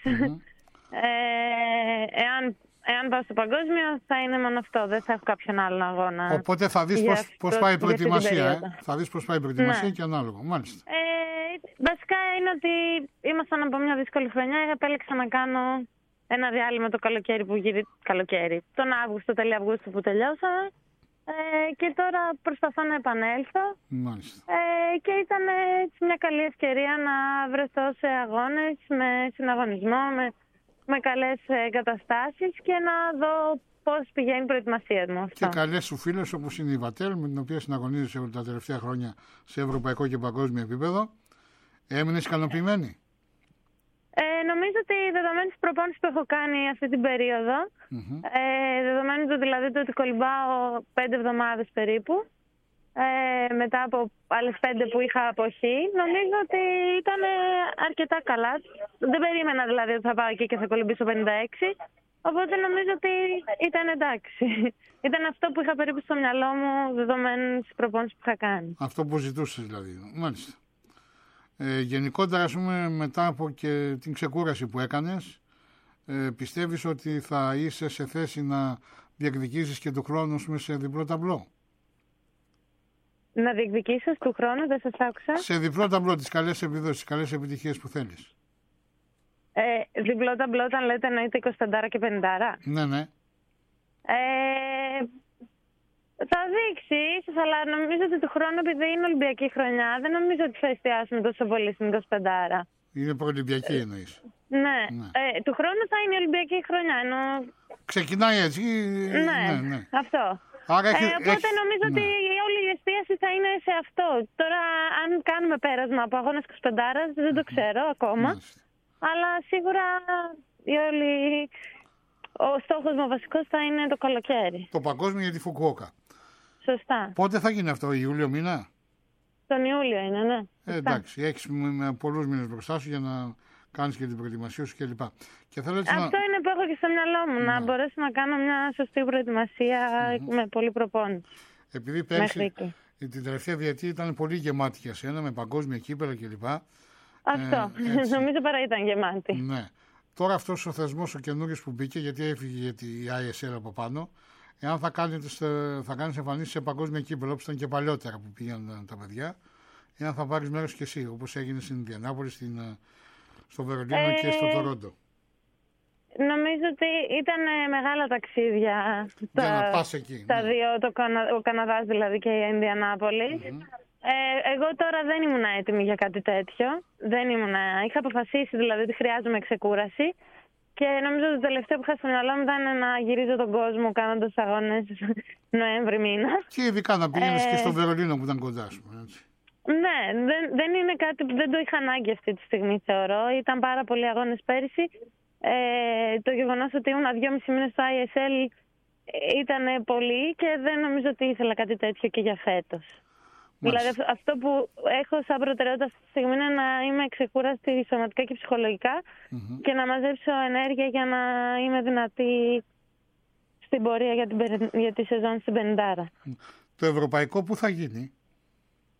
Εάν πάω στο παγκόσμιο θα είναι μόνο αυτό, δεν θα έχω κάποιον άλλον αγώνα.
Οπότε θα δεις πώς πάει η προετοιμασία. Θα δεις πώς πάει η προετοιμασία, ναι. Και ανάλογα, μάλιστα.
Βασικά είναι ότι ήμασταν από μια δύσκολη χρονιά, επέλεξα να κάνω ένα διάλειμμα το καλοκαίρι, τον Αύγουστο, τέλη Αυγούστου που τελειώσαμε, και τώρα προσπαθώ να επανέλθω.
Μάλιστα.
Και ήταν μια καλή ευκαιρία να βρεθώ σε αγώνες με συναγωνισμό, με καλές εγκαταστάσεις και να δω πώς πηγαίνει η προετοιμασία μου.
Και καλές σου φίλες όπως είναι η Βατέλ, με την οποία συναγωνίζεσαι τα τελευταία χρόνια σε ευρωπαϊκό και παγκόσμιο επίπεδο. Έμεινες ικανοποιημένη?
Νομίζω ότι δεδομένου της προπόνησης που έχω κάνει αυτή την περίοδο, δεδομένου δηλαδή ότι κολυμπάω 5 εβδομάδες περίπου, μετά από άλλες 5 που είχα αποχή, νομίζω ότι ήταν αρκετά καλά. Δεν περίμενα δηλαδή ότι θα πάω εκεί και θα κολυμπήσω 56, οπότε νομίζω ότι ήταν εντάξει. Ήταν αυτό που είχα περίπου στο μυαλό μου, δεδομένου της προπόνησης που είχα κάνει. Αυτό
που ζητούσες δηλαδή, μάλιστα. Γενικότερα, ας πούμε, μετά από και την ξεκούραση που έκανες, πιστεύεις ότι θα είσαι σε θέση να διεκδικήσεις και του χρόνου σε διπλό ταμπλό?
Να διεκδικήσεις του χρόνου, δεν σας άκουσα.
Σε διπλό ταμπλό, τις καλές επιδόσεις, τις καλές επιτυχίες που θέλεις.
Διπλό ταμπλό όταν λέτε εννοείται 25 και 50.
Ναι, ναι.
Θα δείξει ίσως, αλλά νομίζω ότι του χρόνου, επειδή είναι Ολυμπιακή χρονιά, δεν νομίζω ότι θα εστιάσουμε τόσο πολύ στην 25.
Είναι προολυμπιακή εννοείς?
Ναι. Του χρόνου θα είναι η Ολυμπιακή χρονιά.
Ξεκινάει έτσι.
Ναι. Αυτό. Οπότε νομίζω ότι όλη η εστίαση θα είναι σε αυτό. Τώρα, αν κάνουμε πέρασμα από αγώνες 25, δεν το ξέρω ακόμα. Αλλά σίγουρα ο στόχος μου βασικός θα είναι το καλοκαίρι.
Το παγκόσμιο για τη Φουκουόκα.
Σωστά.
Πότε θα γίνει αυτό, Ιούλιο μήνα?
Τον Ιούλιο είναι, ναι.
Εντάξει, έχεις πολλούς μήνες μπροστά σου για να κάνεις και την προετοιμασία σου κλπ.
Αυτό είναι που έχω και στο μυαλό μου, να μπορέσω να κάνω μια σωστή προετοιμασία με πολλή προπόνηση.
Επειδή πέρσι την τελευταία διετία ήταν πολύ γεμάτη για σένα, με παγκόσμια κύπελα κλπ.
Αυτό, νομίζω παρά ήταν γεμάτη.
Ναι. Τώρα αυτός ο θεσμός ο καινούριος που μπήκε, γιατί έφυγε η ISL από πάνω, εάν θα κάνεις εμφανίσεις σε παγκόσμια κύπελα, όπως ήταν και παλιότερα που πήγαιναν τα παιδιά, εάν θα πάρεις μέρος και εσύ, όπως έγινε στην Ινδιανάπολη, στο Βερολίνο και στο Τορόντο.
Νομίζω ότι ήταν μεγάλα ταξίδια.
Για να πας εκεί.
Τα δύο, ο Καναδάς δηλαδή και η Ινδιανάπολη. Εγώ τώρα δεν ήμουν έτοιμη για κάτι τέτοιο. Είχα αποφασίσει δηλαδή ότι χρειάζομαι ξεκούραση. Και νομίζω ότι το τελευταίο που είχα στο μυαλό μου ήταν να γυρίζω τον κόσμο κάνοντας αγώνες Νοέμβρη μήνα.
Και ειδικά να πήγαινες και στο Βερολίνο που ήταν κοντά σου.
Ναι, δεν είναι κάτι που δεν το είχα ανάγκη αυτή τη στιγμή, θεωρώ. Ήταν πάρα πολλοί αγώνες πέρυσι. Το γεγονός ότι ήμουν 2,5 μήνες στο ISL ήταν πολύ και δεν νομίζω ότι ήθελα κάτι τέτοιο και για φέτος. Δηλαδή αυτό που έχω σαν προτεραιότητα αυτή τη στιγμή είναι να είμαι ξεκούραστη σωματικά και ψυχολογικά και να μαζέψω ενέργεια για να είμαι δυνατή στην πορεία για τη σεζόν στην 50.
Το ευρωπαϊκό πού θα γίνει?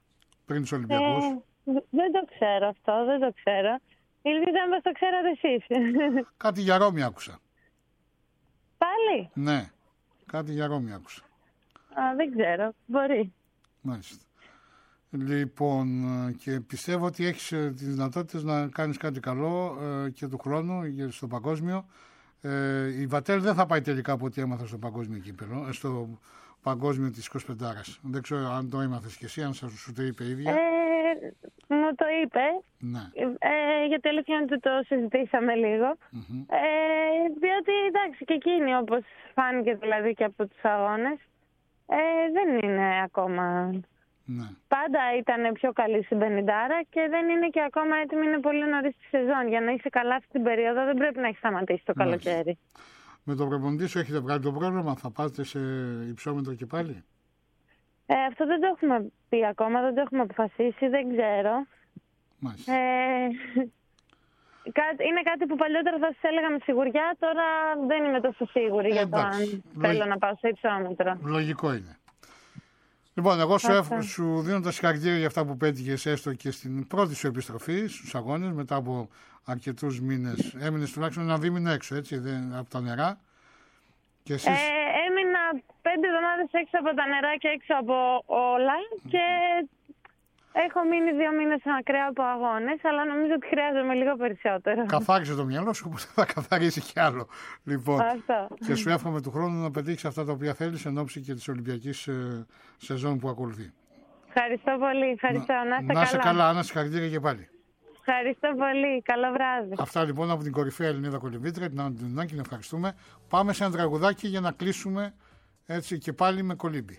πριν τους Ολυμπιακούς.
Δεν το ξέρω αυτό, δεν το ξέρω. Ελπίζω να το ξέρατε εσείς.
Κάτι για Ρώμη άκουσα.
Πάλι?
Ναι, κάτι για Ρώμη άκουσα.
Δεν ξέρω, μπορεί.
Μάλιστα. Λοιπόν, και πιστεύω ότι έχεις τις δυνατότητες να κάνεις κάτι καλό και του χρόνου στο παγκόσμιο. Η Βατέλ δεν θα πάει τελικά από ό,τι έμαθα στο παγκόσμιο κύπελλο, στο παγκόσμιο της 25άρας. Δεν ξέρω αν το έμαθες και εσύ, αν σου το είπε η ίδια.
Μου το είπε,
ναι.
Γιατί αλήθεια είναι ότι το συζητήσαμε λίγο. Διότι εντάξει και εκείνη, όπως φάνηκε δηλαδή και από τους αγώνες, δεν είναι ακόμα...
Ναι.
Πάντα ήταν πιο καλή στην 50άρα και δεν είναι και ακόμα έτοιμη, είναι πολύ νωρίς τη σεζόν. Για να είσαι καλά αυτή την περίοδο δεν πρέπει να έχει σταματήσει το καλοκαίρι.
Με τον προπονητή σου έχετε βγάλει το πρόγραμμα, θα πάτε σε υψόμετρο και πάλι?
Αυτό δεν το έχουμε πει ακόμα, δεν το έχουμε αποφασίσει, δεν ξέρω.
Μάλιστα.
Είναι κάτι που παλιότερα θα σας έλεγα με σιγουριά, τώρα δεν είμαι τόσο σίγουρη για το αν θέλω να πάω σε υψόμετρο.
Λογικό είναι. Λοιπόν, εγώ σου δίνω τα συγχαρητήρια για αυτά που πέτυχες έστω και στην πρώτη σου επιστροφή στους αγώνες μετά από αρκετούς μήνες. Έμεινες τουλάχιστον ένα δίμηνο έξω, έτσι, από τα νερά. Και εσείς...
Έμεινα 5 εβδομάδες έξω από τα νερά και έξω από όλα και έχω μείνει 2 μήνες ακραία από αγώνες, αλλά νομίζω ότι χρειάζομαι λίγο περισσότερο.
Καθάρισε το μυαλό σου, οπότε θα καθαρίσει κι άλλο. Λοιπόν,
αυτό.
Και σου εύχομαι του χρόνου να πετύχεις αυτά τα οποία θέλεις εν ώψη και της Ολυμπιακής σεζόν που ακολουθεί.
Ευχαριστώ πολύ. Ευχαριστώ.
Να είσαι καλά, Άννα, συγχαρητήρια και πάλι.
Ευχαριστώ πολύ. Καλό βράδυ.
Αυτά λοιπόν από την κορυφαία Ελληνίδα κολυμβήτρια, την Άννα Ντουνάκη, να ευχαριστούμε. Πάμε σε ένα τραγουδάκι για να κλείσουμε έτσι και πάλι με κολύμπι.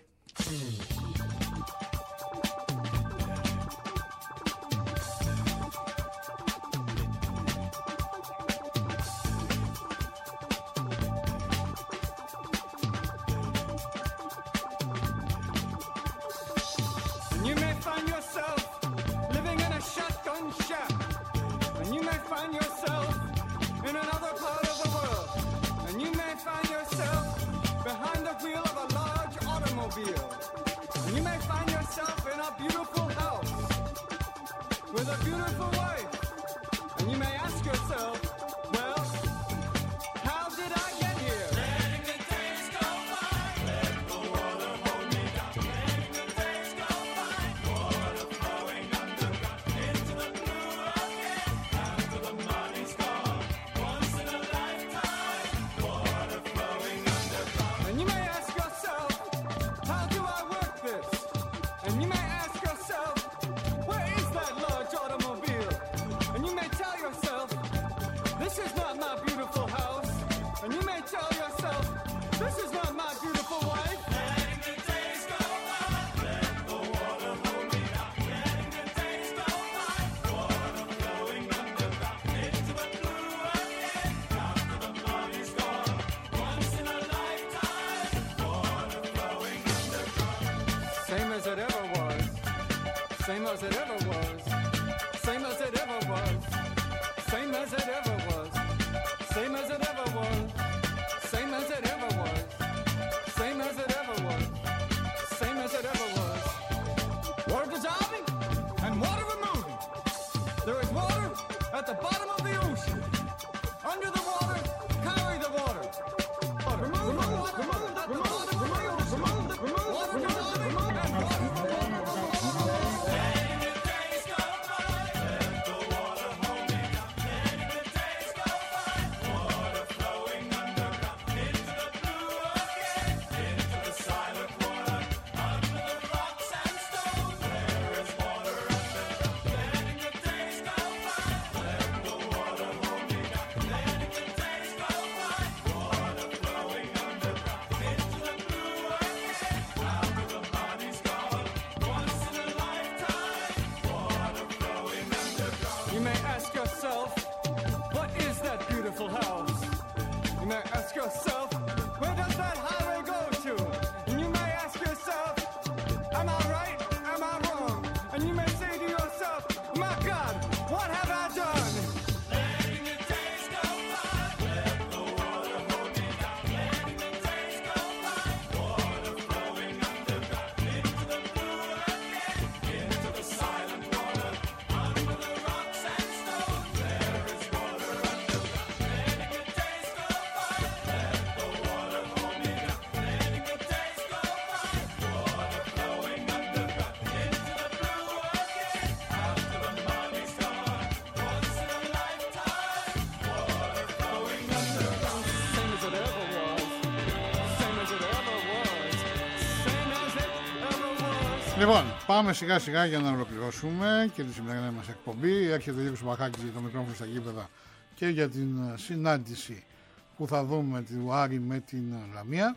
Λοιπόν, πάμε σιγά σιγά για να ολοκληρώσουμε και τη σημερινή μας εκπομπή. Έρχεται ο Γιώργος Μπαχάκης για το μικρόφωνο στα γήπεδα και για την συνάντηση που θα δούμε του Άρη με την Λαμία.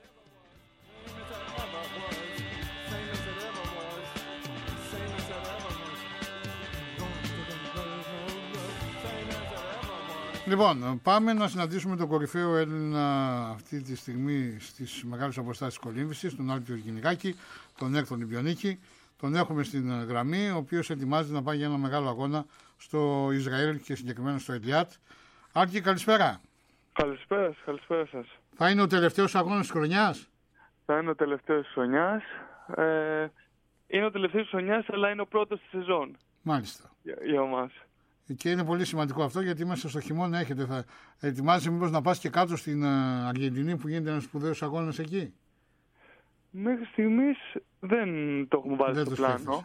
Λοιπόν, πάμε να συναντήσουμε τον κορυφαίο Έλληνα αυτή τη στιγμή στις μεγάλες αποστάσεις κολύμβησης, τον Άλκη Γινικάκη, τον Έκτο Ολυμπιονίκη. Τον έχουμε στην γραμμή, ο οποίος ετοιμάζεται να πάει για ένα μεγάλο αγώνα στο Ισραήλ και συγκεκριμένα στο Ελιάτ. Άλκη, καλησπέρα.
Καλησπέρα σας.
Θα είναι ο τελευταίος αγώνας της χρονιάς.
Θα είναι ο τελευταίος της χρονιάς. Είναι ο τελευταίος της χρονιάς, αλλά είναι ο πρώτος της σεζόν.
Μάλιστα.
Για εμάς.
Και είναι πολύ σημαντικό αυτό, γιατί είμαστε στο χειμώνα. Θα ετοιμάζεσαι μήπως να πας και κάτω στην Αργεντινή που γίνεται ένας σπουδαίος αγώνας εκεί?
Μέχρι στιγμής δεν το έχουμε βάλει στο πλάνο.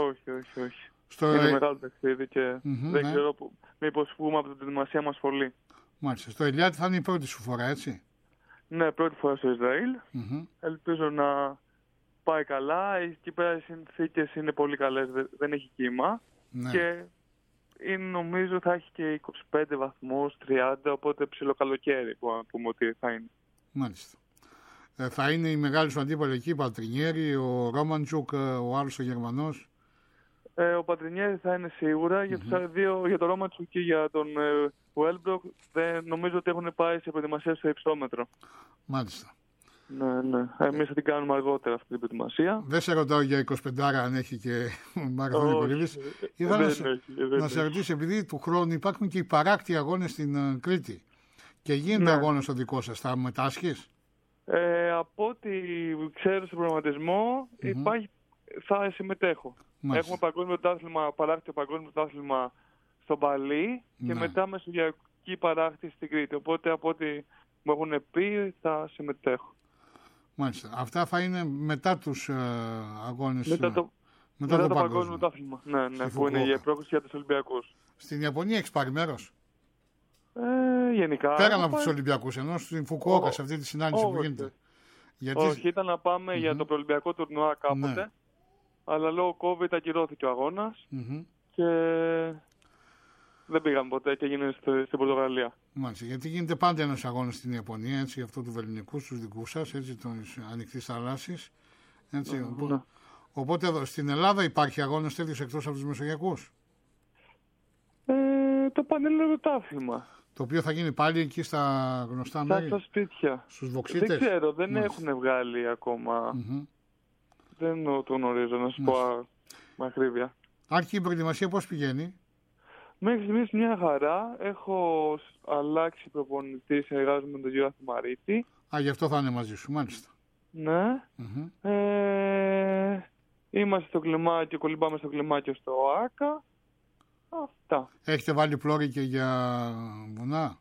Όχι. Είναι μεγάλο ταξίδι και δεν ξέρω μήπως βγούμε από την προετοιμασία μας πολύ.
Μάλιστα. Στο Ελιάτι θα είναι η πρώτη σου φορά, έτσι?
Ναι, πρώτη φορά στο Ισραήλ. Ελπίζω να πάει καλά. Εκεί πέρα οι συνθήκες είναι πολύ καλές, δεν έχει κύμα. Ναι. Και νομίζω θα έχει και 25 βαθμούς, 30, οπότε ψιλοκαλοκαίρι που να πούμε ότι θα είναι.
Μάλιστα. Θα είναι η μεγάλη σου αντίπαλη εκεί, Πατρινιέρη, ο Ρόμαντζουκ, ο άλλος ο Γερμανός?
Ο Πατρινιέρη θα είναι σίγουρα. Για τους δύο, για τον Ρόμαντζουκ και για τον Βέλμπροκ, νομίζω ότι έχουν πάει σε προετοιμασία στο υψόμετρο.
Μάλιστα.
Ναι. Εμείς θα την κάνουμε αργότερα αυτή την προετοιμασία.
Δεν σε ρωτάω για 25 αν έχει και μαραθώνιο κολύμβησης. Ήθελα να σε ρωτήσω, επειδή του χρόνου υπάρχουν και οι παράκτιοι αγώνες στην Κρήτη και γίνεται αγώνας ο δικό σας, θα μετάσχεις?
Από ό,τι ξέρω στον προγραμματισμό θα συμμετέχω. Μάλιστα. Έχουμε παγκόσμιο πρωτάθλημα, παράκτιο παγκόσμιο πρωτάθλημα στον Παλί και μετά μεσογειακή παράκτη στην Κρήτη. Οπότε από ό,τι μου έχουν πει θα συμμετέχω.
Μάλιστα. Αυτά θα είναι μετά τους αγώνες.
Μετά το παγκόσμιο πρωτάθλημα. Ναι, που είναι η πρόκληση για τους Ολυμπιακούς.
Στην Ιαπωνία έχεις πάρει μέρος?
Γενικά.
Πέραν από τους Ολυμπιακούς, ενώ στην Φουκουόκα, σε αυτή τη συνάντηση που γίνεται.
Όχι, ήταν να πάμε για το προολυμπιακό τουρνουά κάποτε. Αλλά λόγω COVID ακυρώθηκε ο αγώνας και δεν πήγαμε ποτέ και έγινε στην Πορτογαλία.
Μάλιστα, γιατί γίνεται πάντα ένας αγώνας στην Ιαπωνία, έτσι, αυτό του βελληνικού, στους δικούς σας, έτσι, των ανοιχτής θαλάσσης. Οπότε εδώ, στην Ελλάδα υπάρχει αγώνας τέτοιος εκτός από τους μεσογειακούς?
Το πανελλήνιο πρωτάθλημα.
Το οποίο θα γίνει πάλι εκεί στα γνωστά μέρη?
Στα σπίτια.
Στους Βοξίτες?
Δεν ξέρω, δεν έχουν βγάλει ακόμα. Δεν το γνωρίζω, να σου πω με ακρίβεια.
Άρχη, η προετοιμασία πώς πηγαίνει?
Μέχρι στιγμής μια χαρά. Έχω αλλάξει προπονητή, εργάζομαι με τον κύριο Αθημαρίτη.
Γι' αυτό θα είναι μαζί σου, μάλιστα.
Ναι. Είμαστε στο κλιμάκιο, κολυμπάμε στο κλιμάκιο στο ΆΚΑ. Αυτά.
Έχετε βάλει πλώρη και για βουνά?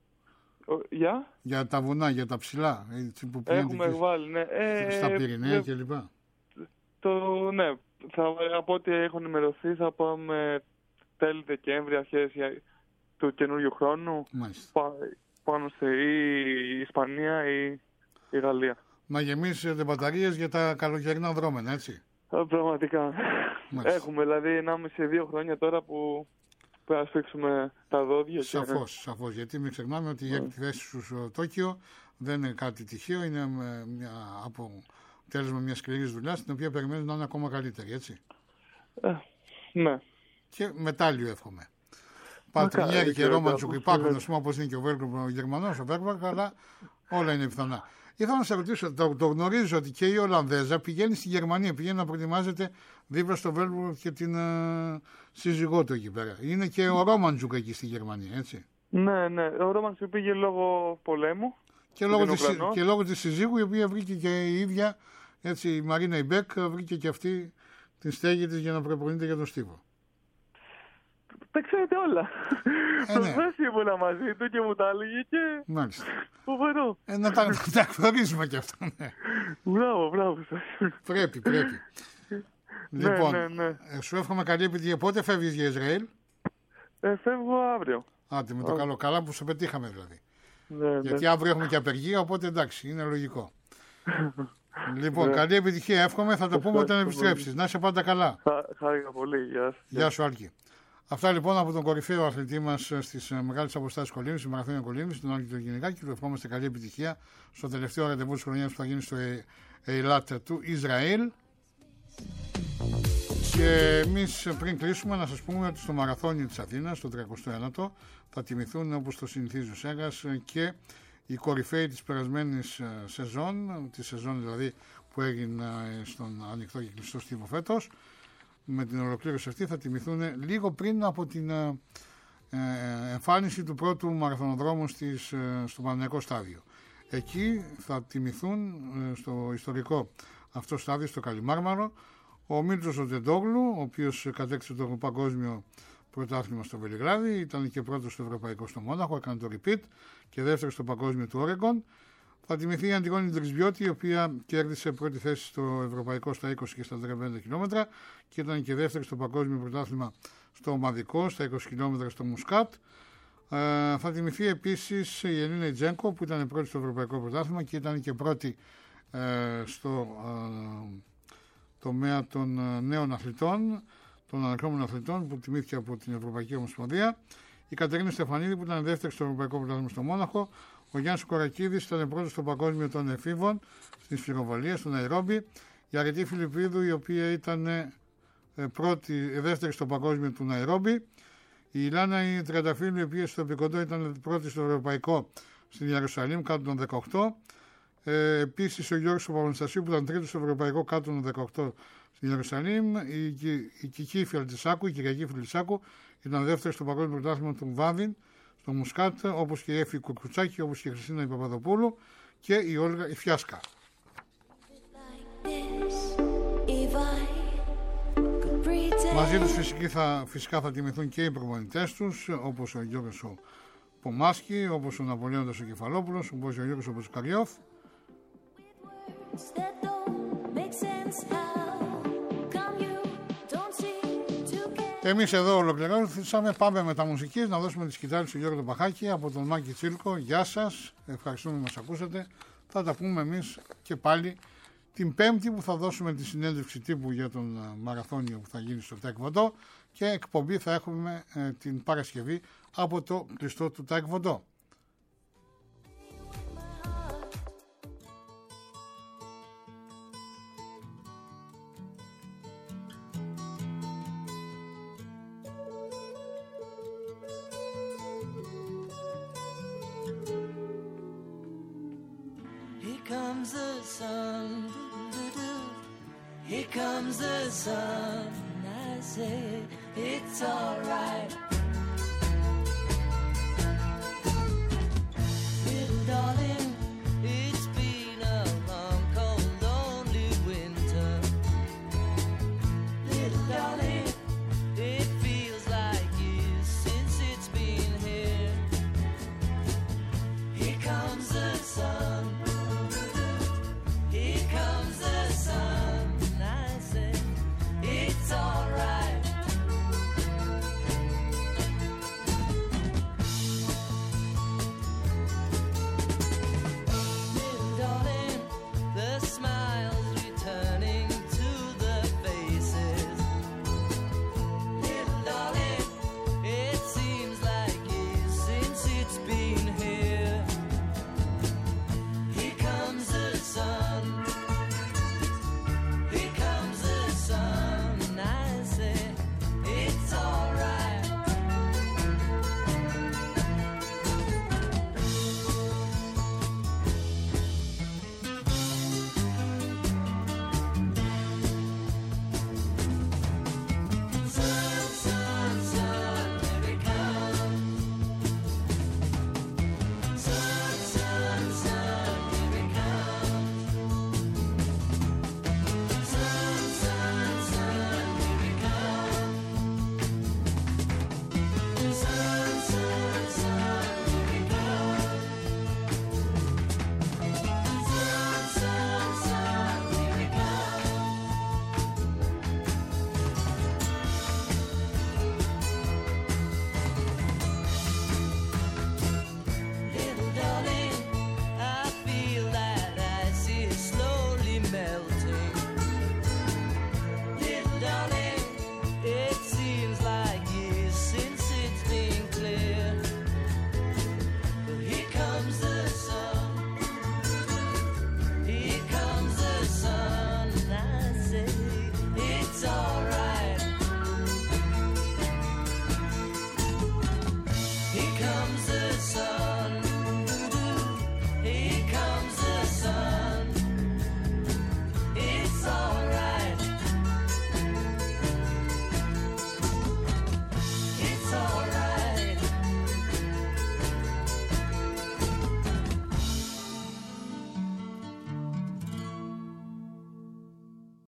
Για τα βουνά, για τα ψηλά, έτσι, που
έχουμε βάλει, ναι.
Στα Πυρηναία κλπ.
Ναι, από ό,τι έχω ενημερωθεί θα πάμε τέλη Δεκέμβρη, αρχές του καινούριου χρόνου. Πάνω στη η Ισπανία ή η Γαλλία. Να
γεμίσετε μπαταρίες για τα καλοκαιρινά δρόμενα, έτσι?
Πραγματικά. Έχουμε δηλαδή 1,5-2 χρόνια τώρα που πρέπει να σφίξουμε τα δόντια.
Σαφώς, γιατί μην ξεχνάμε ότι η έκτη θέση σου στο Τόκιο δεν είναι κάτι τυχαίο, είναι αποτέλεσμα μια σκληρή δουλειά, την οποία περιμένεις να είναι ακόμα καλύτερη, έτσι?
Ναι.
Και μετάλλιο εύχομαι. Πατρινιέρη και Ρόμαντζουκ υπάρχουν, ας πούμε, όπως είναι και ο Βέλγο, ο Γερμανός, ο Βέρμπακ, αλλά όλα είναι πιθανά. Ήθελα να σε ρωτήσω, το γνωρίζω ότι και η Ολλανδέζα πηγαίνει στη Γερμανία, πηγαίνει να προετοιμάζεται δίπλα στο Βέλγο και την σύζυγό του εκεί πέρα. Είναι και ο Ρόμαντζουκ εκεί στη Γερμανία, έτσι?
Ναι. Ο Ρόμαντζουκ πήγε λόγω πολέμου.
Και λόγω της συζύγου, η οποία βρήκε και η ίδια, έτσι, η Μαρίνα Ιμπέκ, βρήκε και αυτή την στέγη της για να προπονείται για τον στίβο.
Τα ξέρετε όλα. Προχθές ήμουνα μαζί του και μου τα έλεγε και...
Μάλιστα.
Φοβερό.
Να τα γνωρίζουμε κι αυτό, ναι.
Μπράβο σας.
Πρέπει. Λοιπόν, σου εύχομαι καλή επιτυχία. Πότε φεύγεις για Ισραήλ?
Φεύγω αύριο.
Άντε, με το καλό. Καλά που σε πετύχαμε δηλαδή.
Ναι.
Γιατί αύριο έχουμε και απεργία, οπότε εντάξει, είναι λογικό. Λοιπόν, καλή επιτυχία, εύχομαι. Θα το πούμε όταν επιστρέψεις. Να είσαι πάντα καλά.
Χάρηκα πολύ. Γεια σας.
Γεια σου, Άλκη. Αυτά λοιπόν από τον κορυφαίο αθλητή μας στις μεγάλες αποστάσεις Κολύμνης, στη Μαραθώνια Κολύμνης, τον Άλκη τον Γυναικάκη. Του ευχόμαστε καλή επιτυχία στο τελευταίο ραντεβού της χρονιάς που θα γίνει στο Ειλάτ του Ισραήλ. Και εμείς πριν κλείσουμε να σας πούμε ότι στο Μαραθώνιο της Αθήνας, το 39ο, θα τιμηθούν όπως το συνηθίζει ο Σέγας και οι κορυφαίοι της περασμένης σεζόν, τη σεζόν δηλαδή που έγινε στον ανοιχτό και κλειστό στίβο φέτος. Με την ολοκλήρωση αυτή θα τιμηθούν λίγο πριν από την εμφάνιση του πρώτου μαραθωνοδρόμου στο Παναθηναϊκό στάδιο. Εκεί θα τιμηθούν στο ιστορικό αυτό στάδιο, στο Καλιμάρμαρο, ο Μίλτος Οτεντόγλου, ο οποίος κατέκτησε το παγκόσμιο πρωτάθλημα στο Βελιγράδι, ήταν και πρώτος στο ευρωπαϊκό στο Μόναχο, έκανε το repeat και δεύτερος στο παγκόσμιο του Όρεγκον. Θα τιμηθεί η Αντιγόνη Τρισμπιώτη, η οποία κέρδισε πρώτη θέση στο ευρωπαϊκό στα 20 και στα 15 χιλιόμετρα και ήταν και δεύτερη στο παγκόσμιο πρωτάθλημα στο ομαδικό, στα 20 χιλιόμετρα στο Μουσκάτ. Θα τιμηθεί επίσης η Ελίνα Ιτζένκο, που ήταν πρώτη στο ευρωπαϊκό πρωτάθλημα και ήταν και πρώτη στο τομέα των νέων αθλητών, των ανακρόμενων αθλητών, που τιμήθηκε από την Ευρωπαϊκή Ομοσπονδία. Η Κατερίνα Στεφανίδη, που ήταν δεύτερη στο ευρωπαϊκό πρωτάθλημα στο Μόναχο. Ο Γιάννης Κορακίδης ήταν πρώτος στο παγκόσμιο των εφήβων στην σφυροβολία, στο Ναϊρόμπι. Η Αρετή Φιλιππίδου, η οποία ήταν δεύτερη στο παγκόσμιο του Ναϊρόμπι. Η Ηλάνα η Τριανταφύλλου, η οποία στο επικοντό ήταν πρώτη στο ευρωπαϊκό στην Ιερουσαλήμ κάτω των 18. Επίσης ο Γιώργος Παπαναστασίου, που ήταν τρίτος στο ευρωπαϊκό κάτω των 18 στην Ιερουσαλήμ. Η Κική Φιλτσάκου, η Κυριακή Φιλτσάκου, ήταν δεύτερη στο παγκόσμιο πρωτάθλημα του Βάδιν στο Μουσκάτ, όπως και η Έφη Κουκουτσάκη, όπως και η Χριστίνα η Παπαδοπούλου και η Όλγα η Φιάσκα. Μαζί τους φυσικά θα τιμηθούν και οι προπονητές τους, όπως ο Γιώργος ο Πομάσκι, όπως ο Ναπολέοντας ο Κεφαλόπουλος, όπως ο Γιώργος ο Ποσκαριόφ. Εμείς εδώ ολοκληρώσαμε, πάμε με τα μουσικής, να δώσουμε τις κιθάρες του Γιώργου Παχάκη από τον Μάκη Τσίλκο. Γεια σας, ευχαριστούμε που μας ακούσατε. Θα τα πούμε εμείς και πάλι την Πέμπτη, που θα δώσουμε τη συνέντευξη τύπου για τον μαραθώνιο που θα γίνει στο Τάικβοντό, και εκπομπή θα έχουμε την Παρασκευή από το κλειστό του Τάικβοντό.
Comes the sun, here comes the sun. I say it's alright.